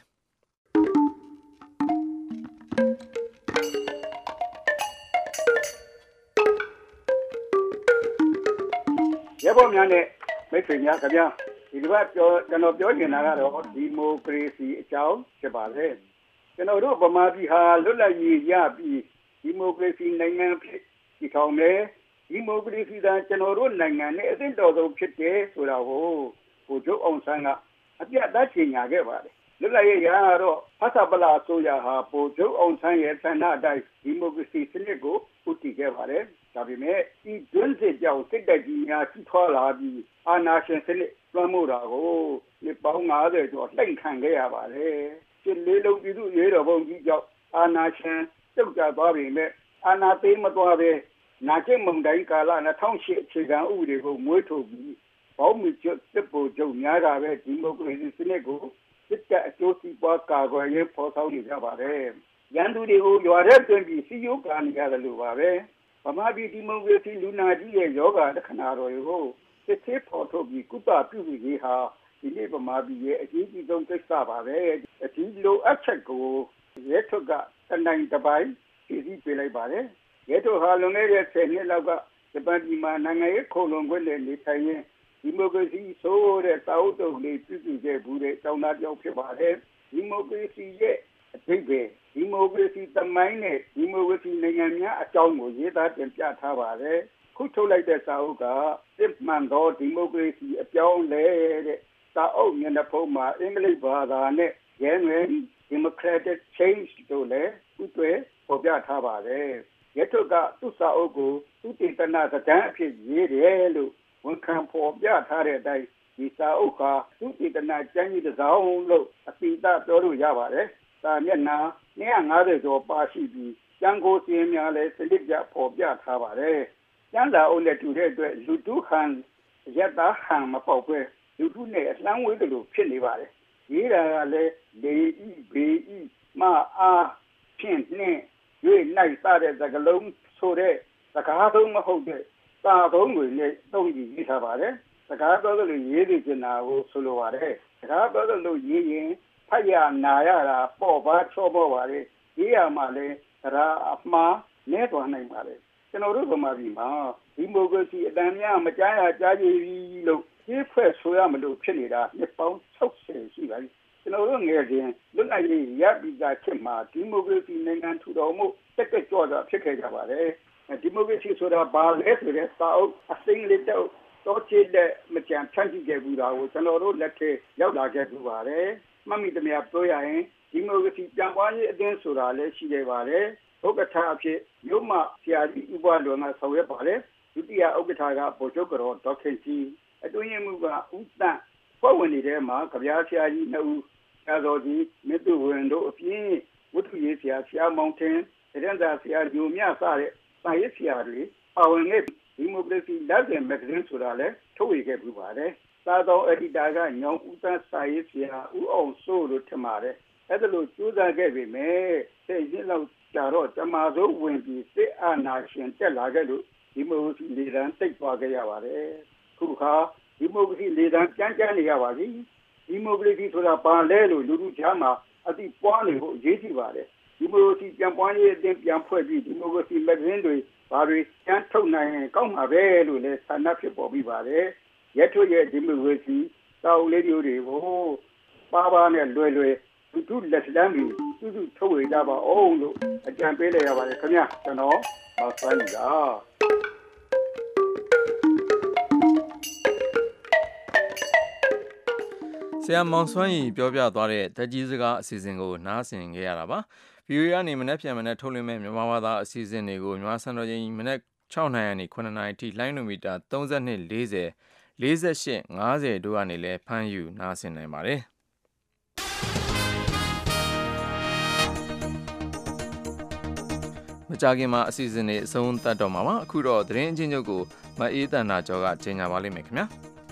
ရဲဘော်များနဲ့မိတ်ဆွေများခင်ဗျာဒီတစ်ပတ်ပြောကျွန်တော်ပြောနေတာကတော့ဒီမိုကရေစီအကြောင်းဖြစ်ပါလေကျွန်တော်တို့ဗမာပြည်ဟာလွတ်လပ်ရေးရပြီးဒီမိုကရေစီနိုင်ငံဖြစ်တည်ထောင်တယ်ဒီမိုကရေစီကကျွန်တော်တို့နိုင်ငံနဲ့အသင့်တော်ဆုံးဖြစ်တယ်ဆိုတာကိုကိုကျုပ်အောင်ဆန်းကအပြတ်သားချိန်ညာခဲ့ပါတယ်လွတ်လပ်ရေးရတော့ဖတ်စာပလာဆိုရဟာပိုကျုပ်အောင်ဆန်းရဲ့ဆန္ဒအတိုင်းဒီမိုကရေစီစနစ်ကိုဦးတည်ခဲ့ပါတယ်ဒါပေမဲ့ဒီတွန်းစစ်ကြောင့်စစ်တပ်ကြီးများကြီးထွားလာပြီးအာဏာရှင်စနစ်လွှမ်းမိုးတာကိုဒီပေါင်း၅၀ကျော်လှိမ့်ခံခဲ့ရပါတယ်စစ်လေးလုံးပြည်သူ့ရေးတော်ပုံကြီးကြောင့်အာဏာရှင်တုတ်ကြသွားပြီမဲ့အာဏာသိမ်းမသွားပဲနာကျင်မုန်တိုင်းကာလ၂၀၀၈အခြေခံဥပဒေကိုမွေးထုတ်ပြီးဘောင်းမီကျွတ်စစ်ပိုချုပ်များတာပဲဒီမိုကရေစီစနစ်ကိုစစ်တပ်အကျိုးစီးပွားကာကွယ်ရေးဖော်ဆောင်နေကြပါတယ်ရန်သူတွေကိုရွာထဲတွင်ပြီးစီယိုကာနေရတယ်လို့ပါပဲဗမာပြည်ဒီမိုကရေစီလူနာကြီးရဲ့ယောဂလက္ခဏာတော်တွေကိုစစ်ဆေးဖော်ထုတ်ပြီးကုသပြုရေးဟာဒီနေ့ဗမာပြည်ရဲ့အကြီးကြီးဆုံးကိစ္စပါပဲဒီလိုအချက်ကိုရဲထုတ်ကတနိုင်တပိုင်းဖြည့်ဆည်းပေးလိုက်ပါတယ်ရဲထုတ်ဟာလွန်ခဲ့တဲ့ဆယ်နှစ်လောက်ကဂျပန်ပြည်မှာနိုင်ငံရေးခုံလုံခွင့်နဲ့နေထိုင်ရင်းဒီမိုကရေစီဆိုတဲ့တာဝန်တုံးလေးပြုစုခဲ့ဘူးတဲ့တောင်းတကြောက်ဖြစ်ပါတယ်ဒီမိုကရေစီရဲ့အဓိပ္ပာယ်ဒီမိုကရေစီသမိုင်းနဲ့ဒီမိုကရေစီနိုင်ငံများအကြောင်းကိုရေးသားတင်ပြထားပါတယ်ခုထုတ်လိုက်တဲ့စာအုပ်ကစစ်မှန်သောဒီမိုကရေစီအကြောင်းလဲတဲ့စာအုပ်မျက်နှာဖုံးမှာအင်္ဂလိပ်ဘာသာနဲ့ Genuine Democratic Change တို့လည်းဥပဒေပေါ်ပြထားပါတယ်ရဲထုတ်ကသူ့စာအုပ်ကိုသူတည်တနာစကားအဖြစ်ရေးတယ်လို့ဝန်ခံဖော်ပြထားတဲ့အတိုင်းဒီစာအုပ်ကသူတည်တနာကျမ်းကြီးတစ်စောင်းလို့အပိသပြောလို့ရပါတယ်စာမျက်နှာ၂၅၀ကျော်ပါရှိပြီးကျမ်းကိုစင်းများလည်းစနစ်ပြဖော်ပြထားပါတယ်ကျမ်းစာအုပ်နဲ့တူတဲ့အတွက်လူတုခံရတာဟန်မပေါက်ပဲလူထုနဲ့အလှမ်းဝေးတယ်လို့ဖြစ်နေပါတယ်ရေးတာကလည်းလေဤဘေဤမအားဖြင့်နှင့်ရွေးနိုင်စားတဲ့စကားလုံးဆိုတဲ့စကားသုံးမဟုတ်တဲ့စာသုံးတွေနဲ့သုံးပြီးရေးထားပါတယ်စကားပြောလို့ရေးသိချင်တာကိုဆိုလိုပါတယ်စကားပြောလို့ရေးရင်ဖတ်ရနာရတာပေါ့ပါချောပေါ့ပါလေရေးရမှလည်းဒါအမှားနဲသွားနိုင်ပါလေကျွန်တော်တို့ဗမာပြည်မှာဒီမိုကရေစီအတန်များမကြားရကြားကြည်ပြီးလို့ရေးဖွဲ့ဆိုရမလို့ဖြစ်နေတာနှစ်ပေါင်း၆၀ရှိပါပြီကျွန်တော်တို့ငယ်စဉ်လွတ်လပ်ရေးရပြီးသားခေတ်မှာဒီမိုကရေစီနိုင်ငံထူထောင်မှုတက်တက်ကြွစွာဖြစ်ခဲ့ကြပါတယ်ဒီမိုကရေစီဆိုတာဘာလဲဆိုတဲ့စာအုပ်အစိမ်းလေးတော့တော့ချစ်တဲ့မကြံဖြန့်ကြည့်ခဲ့ဘူးတာကိုကျွန်တော်တို့လက်ထဲရောက်လာခဲ့ဘူးပါတယ်မှတ်မိသမျှပြောရရင်ဒီမိုကရေစီပြန်ပွားရေးအသင်းဆိုတာလည်းရှိခဲ့ပါတယ်ဥက္ကဋ္ဌအဖြစ်မြို့မဆရာကြီးဥပဒေကဆောင်ရွက်ပါတယ်ဒုတိယဥက္ကဋ္ဌကဗိုလ်ချုပ်ကြောဒေါက်ခင်ကြီးအတွင်းမှုကဥတ္တဖွဲ့ဝင်နေတဲ့မှာကြပြားဆရာကြီးနှစ်ဦးဆရာတော်ကြီးမြတ်သူဝင်တို့အပြင်ဝတ္ထုရေးဆရာဆရာမောင်ထင်းတရင်သာဆရာဂျိုမြစတဲ့စာရေးဆရာတွေပါဝင်တဲ့ဒီမိုကရေစီလက်ကျန်မဂ္ဂဇင်းဆိုတာလည်းထုတ်ဝေခဲ့ပူပါတယ်စာတော်အက်ဒီတာကညောင်ဦးသန်းစာရေးဆရာဦးအောင်စိုးတို့ထင်ပါတယ်အဲ့ဒါလို့ကြိုးစားခဲ့ပေမဲ့စိတ်ရင်းလောက်ကြတော့တမာစိုးဝင်ပြီးစစ်အာဏာရှင်တက်လာခဲ့လို့ဒီမိုကရေစီလေတန်းတိတ်သွားခဲ့ရပါတယ်ခုခါဒီမိုကရေစီလေတန်းကြမ်းကြမ်းနေရပါပြီဒီမိုကရေစီဆိုတာဘာလဲလို့လူလူကြားမှာအတိပွားနေဖို့အရေးကြီးပါတယ်ဒီမိုကရေစီပြန်ပွားရေးအသင်းပြန်ဖွဲ့ပြီးဒီမိုကရေစီမဂ္ဂဇင်းတွေဘာတွေကျန်းထုတ်နိုင်ရင်ကောင်းမှာပဲလို့လည်းဆန္ဒဖြစ်ပေါ်ပြီးပါတယ်ရထွရဲ့ဒီမိုကရေစီတောက်လေးမျိုးတွေကိုပါပါနဲ့လွယ်လွယ်သူတို့လက်လန်းပြီးသူတို့ထုတ်ဝေကြပါအောင်လို့အကြံပေးလိုက်ရပါတယ်ခင်ဗျာကျွန်တော်မောင်စွမ်းကြီးပါဆရာမောင်စွမ်းကြီးပြောပြသွားတဲ့တက်ကြီးစကားအစီအစဉ်ကိုနားဆင်ခဲ့ရတာပါ ဗီအိုအေ ကနေမနေ့ပြန်မနေ့ထုတ်လွှင့်မဲ့မြန်မာဘာသာအစီအစဉ်တွေကိုမြန်မာစံတော်ချိန်မနေ့၆နာရီကနေခုနှစ်နာရီထိလိုင်းနိုမီတာသုံး၂ ၄၀ ၄၈ ၅၀တို့ကနေလည်းဖမ်းယူနားဆင်နိုင်ပါတယ်မကြခင်မှာအစီအစဉ်တွေအဆုံးသတ်တော့မှာပါအခုတော့သတင်းအချင်းချုပ်ကိုမအေးတန်နာကျော်ကကြေညာပါလိမ့်မယ်ခင်ဗျာ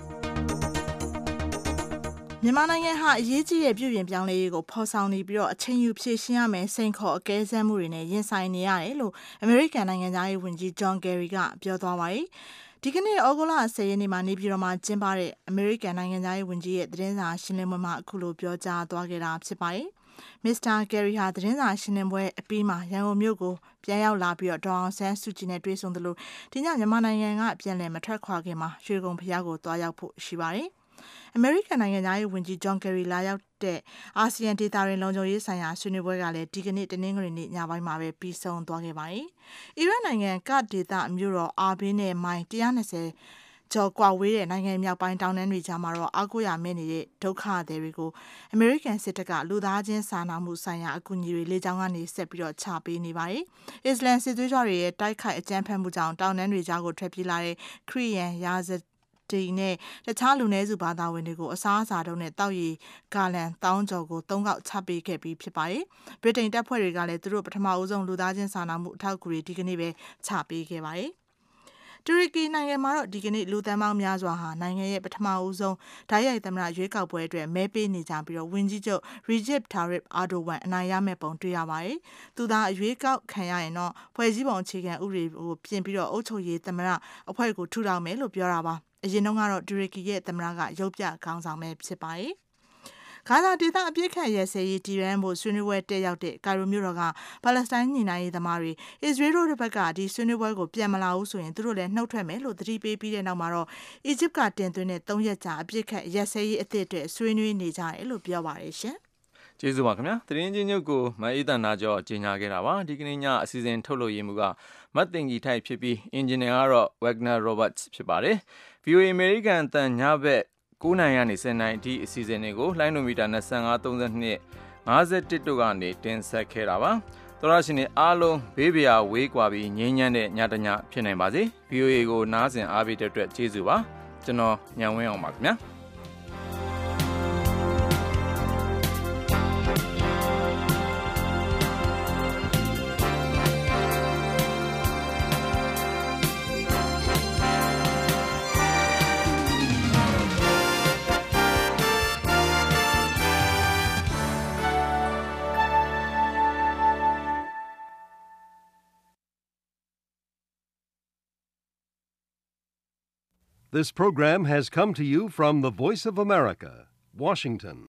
မြန်မာနိုင်ငံဟာအရေးကြီးတဲ့ပြုပြင်ပြောင်းလဲရေးကိုဖော်ဆောင်နေပြီးတော့အချိန်ယူဖြည့်ရှင်းရမယ်စိန်ခေါ်အကဲစမ်းမှုတွေနဲ့ရင်ဆိုင်နေရတယ်လို့အမေရိကန်နိုင်ငံသားရေးဝန်ကြီးဂျွန်ကယ်ရီကပြောသွားပါတယ်။ဒီကနေ့ဩဂုတ်လ၁၀ရက်နေ့မှာနေပြည်တော်မှာကျင်းပတဲ့အမေရိကန်နိုင်ငံသားရေးဝန်ကြီးရဲ့သတင်းစာရှင်းလင်းပွဲမှာအခုလိုပြောကြားသွားခဲ့တာဖြစ်ပါတယ်။မစ္စတာကယ်ရီဟာသတင်းစာရှင်းလင်းပွဲအပြီးမှာရန်ကုန်မြို့ကိုပြန်ရောက်လာပြီးတော့ဒေါအောင်ဆန်းစုကြည်နဲ့တွေ့ဆုံသလိုဒီညမြန်မာနိုင်ငံကပြန်လည်မထွက်ခွာခင်မှာရွှေကုံဘုရားကိုတွားရောက်ဖို့ရှိပါတယ်။အမေရိကန်နိုင်ငံသားရေးဝန်ကြီးဂျွန်ကယ်ရီလာရောက်တဲ့အာဆီယံဒေသတွင်လုံခြုံရေးဆိုင်ရာဆွေးနွေးပွဲကလည်းဒီကနေ့တနင်္ဂနွေနေ့ညပိုင်းမှာပဲပြီးဆုံးသွားခဲ့ပါတယ်။အီရတ်နိုင်ငံကဒေသမြို့တော်အာဘင်းနဲ့မိုင်၁၂၀ကျော်ကွာဝေးတဲ့နိုင်ငံမြောက်ပိုင်းတောင်တန်းတွေကြားမှာတော့အားကိုးရမဲ့နေတဲ့ဒုက္ခသည်တွေကိုအမေရိကန်စစ်တပ်ကလူသားချင်းစာနာမှုဆိုင်ရာအကူအညီတွေလေကြောင်းကနေဆက်ပြီးတော့ချပေးနေပါတယ်။အစ္စလမ်စစ်သွေးကြွတွေရဲ့တိုက်ခိုက်အကြမ်းဖက်မှုကြောင့်တောင်တန်းတွေကြားကိုထွက်ပြေးလာတဲ့ခရီးယန်ရာဇဒီနဲ့တခြားလူနည်းစုဘာသာဝင်တွေကိုအစားအစာတုံးနဲ့တောက်ရည်ဂါလန်တောင်းကျော်ကိုသုံးခေါက်ချပေးခဲ့ပြီးဖြစ်ပါတယ်။ဗြိတိန်တပ်ဖွဲ့တွေကလည်းသူတို့ပထမအဆုံးလူသားချင်းစာနာမှုအထောက်အကူတွေဒီကနေ့ပဲချပေးခဲ့ပါတယ်။တူရကီနိုင်ငံမှာတော့ဒီကနေ့လူသန်းပေါင်းများစွာဟာနိုင်ငံရဲ့ပထမအဆုံးဓာတ်ရိုက်သမ္မတရွေးကောက်ပွဲအတွက်မဲပေးနေကြပြီးတော့ဝန်ကြီးချုပ် Recep Tayyip Erdogan အနိုင်ရမဲ့ပုံတွေ့ရပါတယ်။သူသာအရွေးကောက်ခံရရင်တော့ဖွဲ့စည်းပုံအခြေခံဥပဒေကိုပြင်ပြီးတော့အုပ်ချုပ်ရေးသမ္မတအဖွဲ့ကိုထူထောင်မယ်လို့ပြောတာပါ။အရင်တုန်းကတော့တူရကီရဲ့သမ္မတကရုပ်ပြခေါင်းဆောင်ပဲဖြစ်ပါတယ်။ဂါဇာဒေသအပြစ်ခတ်ရဲစဲရေးတည်ရန်ဖို့ဆွေးနွေးပွဲတက်ရောက်တဲ့ကာရိုမြို့တော်ကပါလက်စတိုင်းညီနိုင်ရေးသမားတွေအစ္စရေးတို့ဘက်ကဒီဆွေးနွေးပွဲကိုပြန်မလာဘူးဆိုရင်သူတို့လည်းနှုတ်ထွက်မယ်လို့သတိပေးပြီးတဲ့နောက်မှာတော့အီဂျစ်ကတင်သွင်းတဲ့သုံးရက်ကြာအပြစ်ခတ်ရဲစဲရေးအသစ်အတွက်ဆွေးနွေးနေကြတယ်လို့ပြောပါတယ်ရှင်။ကျေးဇူးပါခင်ဗျာ။သတင်းချင်းချုပ်ကိုမအေးတန်နာကျော်ကြီးညာခဲ့တာပါ။ဒီကနေ့ညအစီအစဉ်ထုတ်လို့ရမှုကမတ်တင်ကြီးထိုက်ဖြစ်ပြီးအင်ဂျင်နီယာကတော့ Wagner Roberts ဖြစ်ပါတယ်။ ဗီအိုအေ American တန်ညဘက်၉နိုင်ရနေ၁၀နိုင်အထိအစီအစဉ်တွေကိုလိုင်းနိုမီတာ၂၅ ၃၂ ၅၁တို့ကနေတင်ဆက်ခဲ့တာပါ။သောရရှင်တွေအားလုံးဘေးပရာဝေးကွာပြီးငြိမ်းချမ်းတဲ့ညတညဖြစ်နိုင်ပါစေ။ ဗီအိုအေ ကိုနားဆင်အားပေးတဲ့အတွက်ကျေးဇူးပါ။ကျွန်တော်ညံဝင်းအောင်ပါခင်ဗျာ။ This program has come to you from the Voice of America, Washington.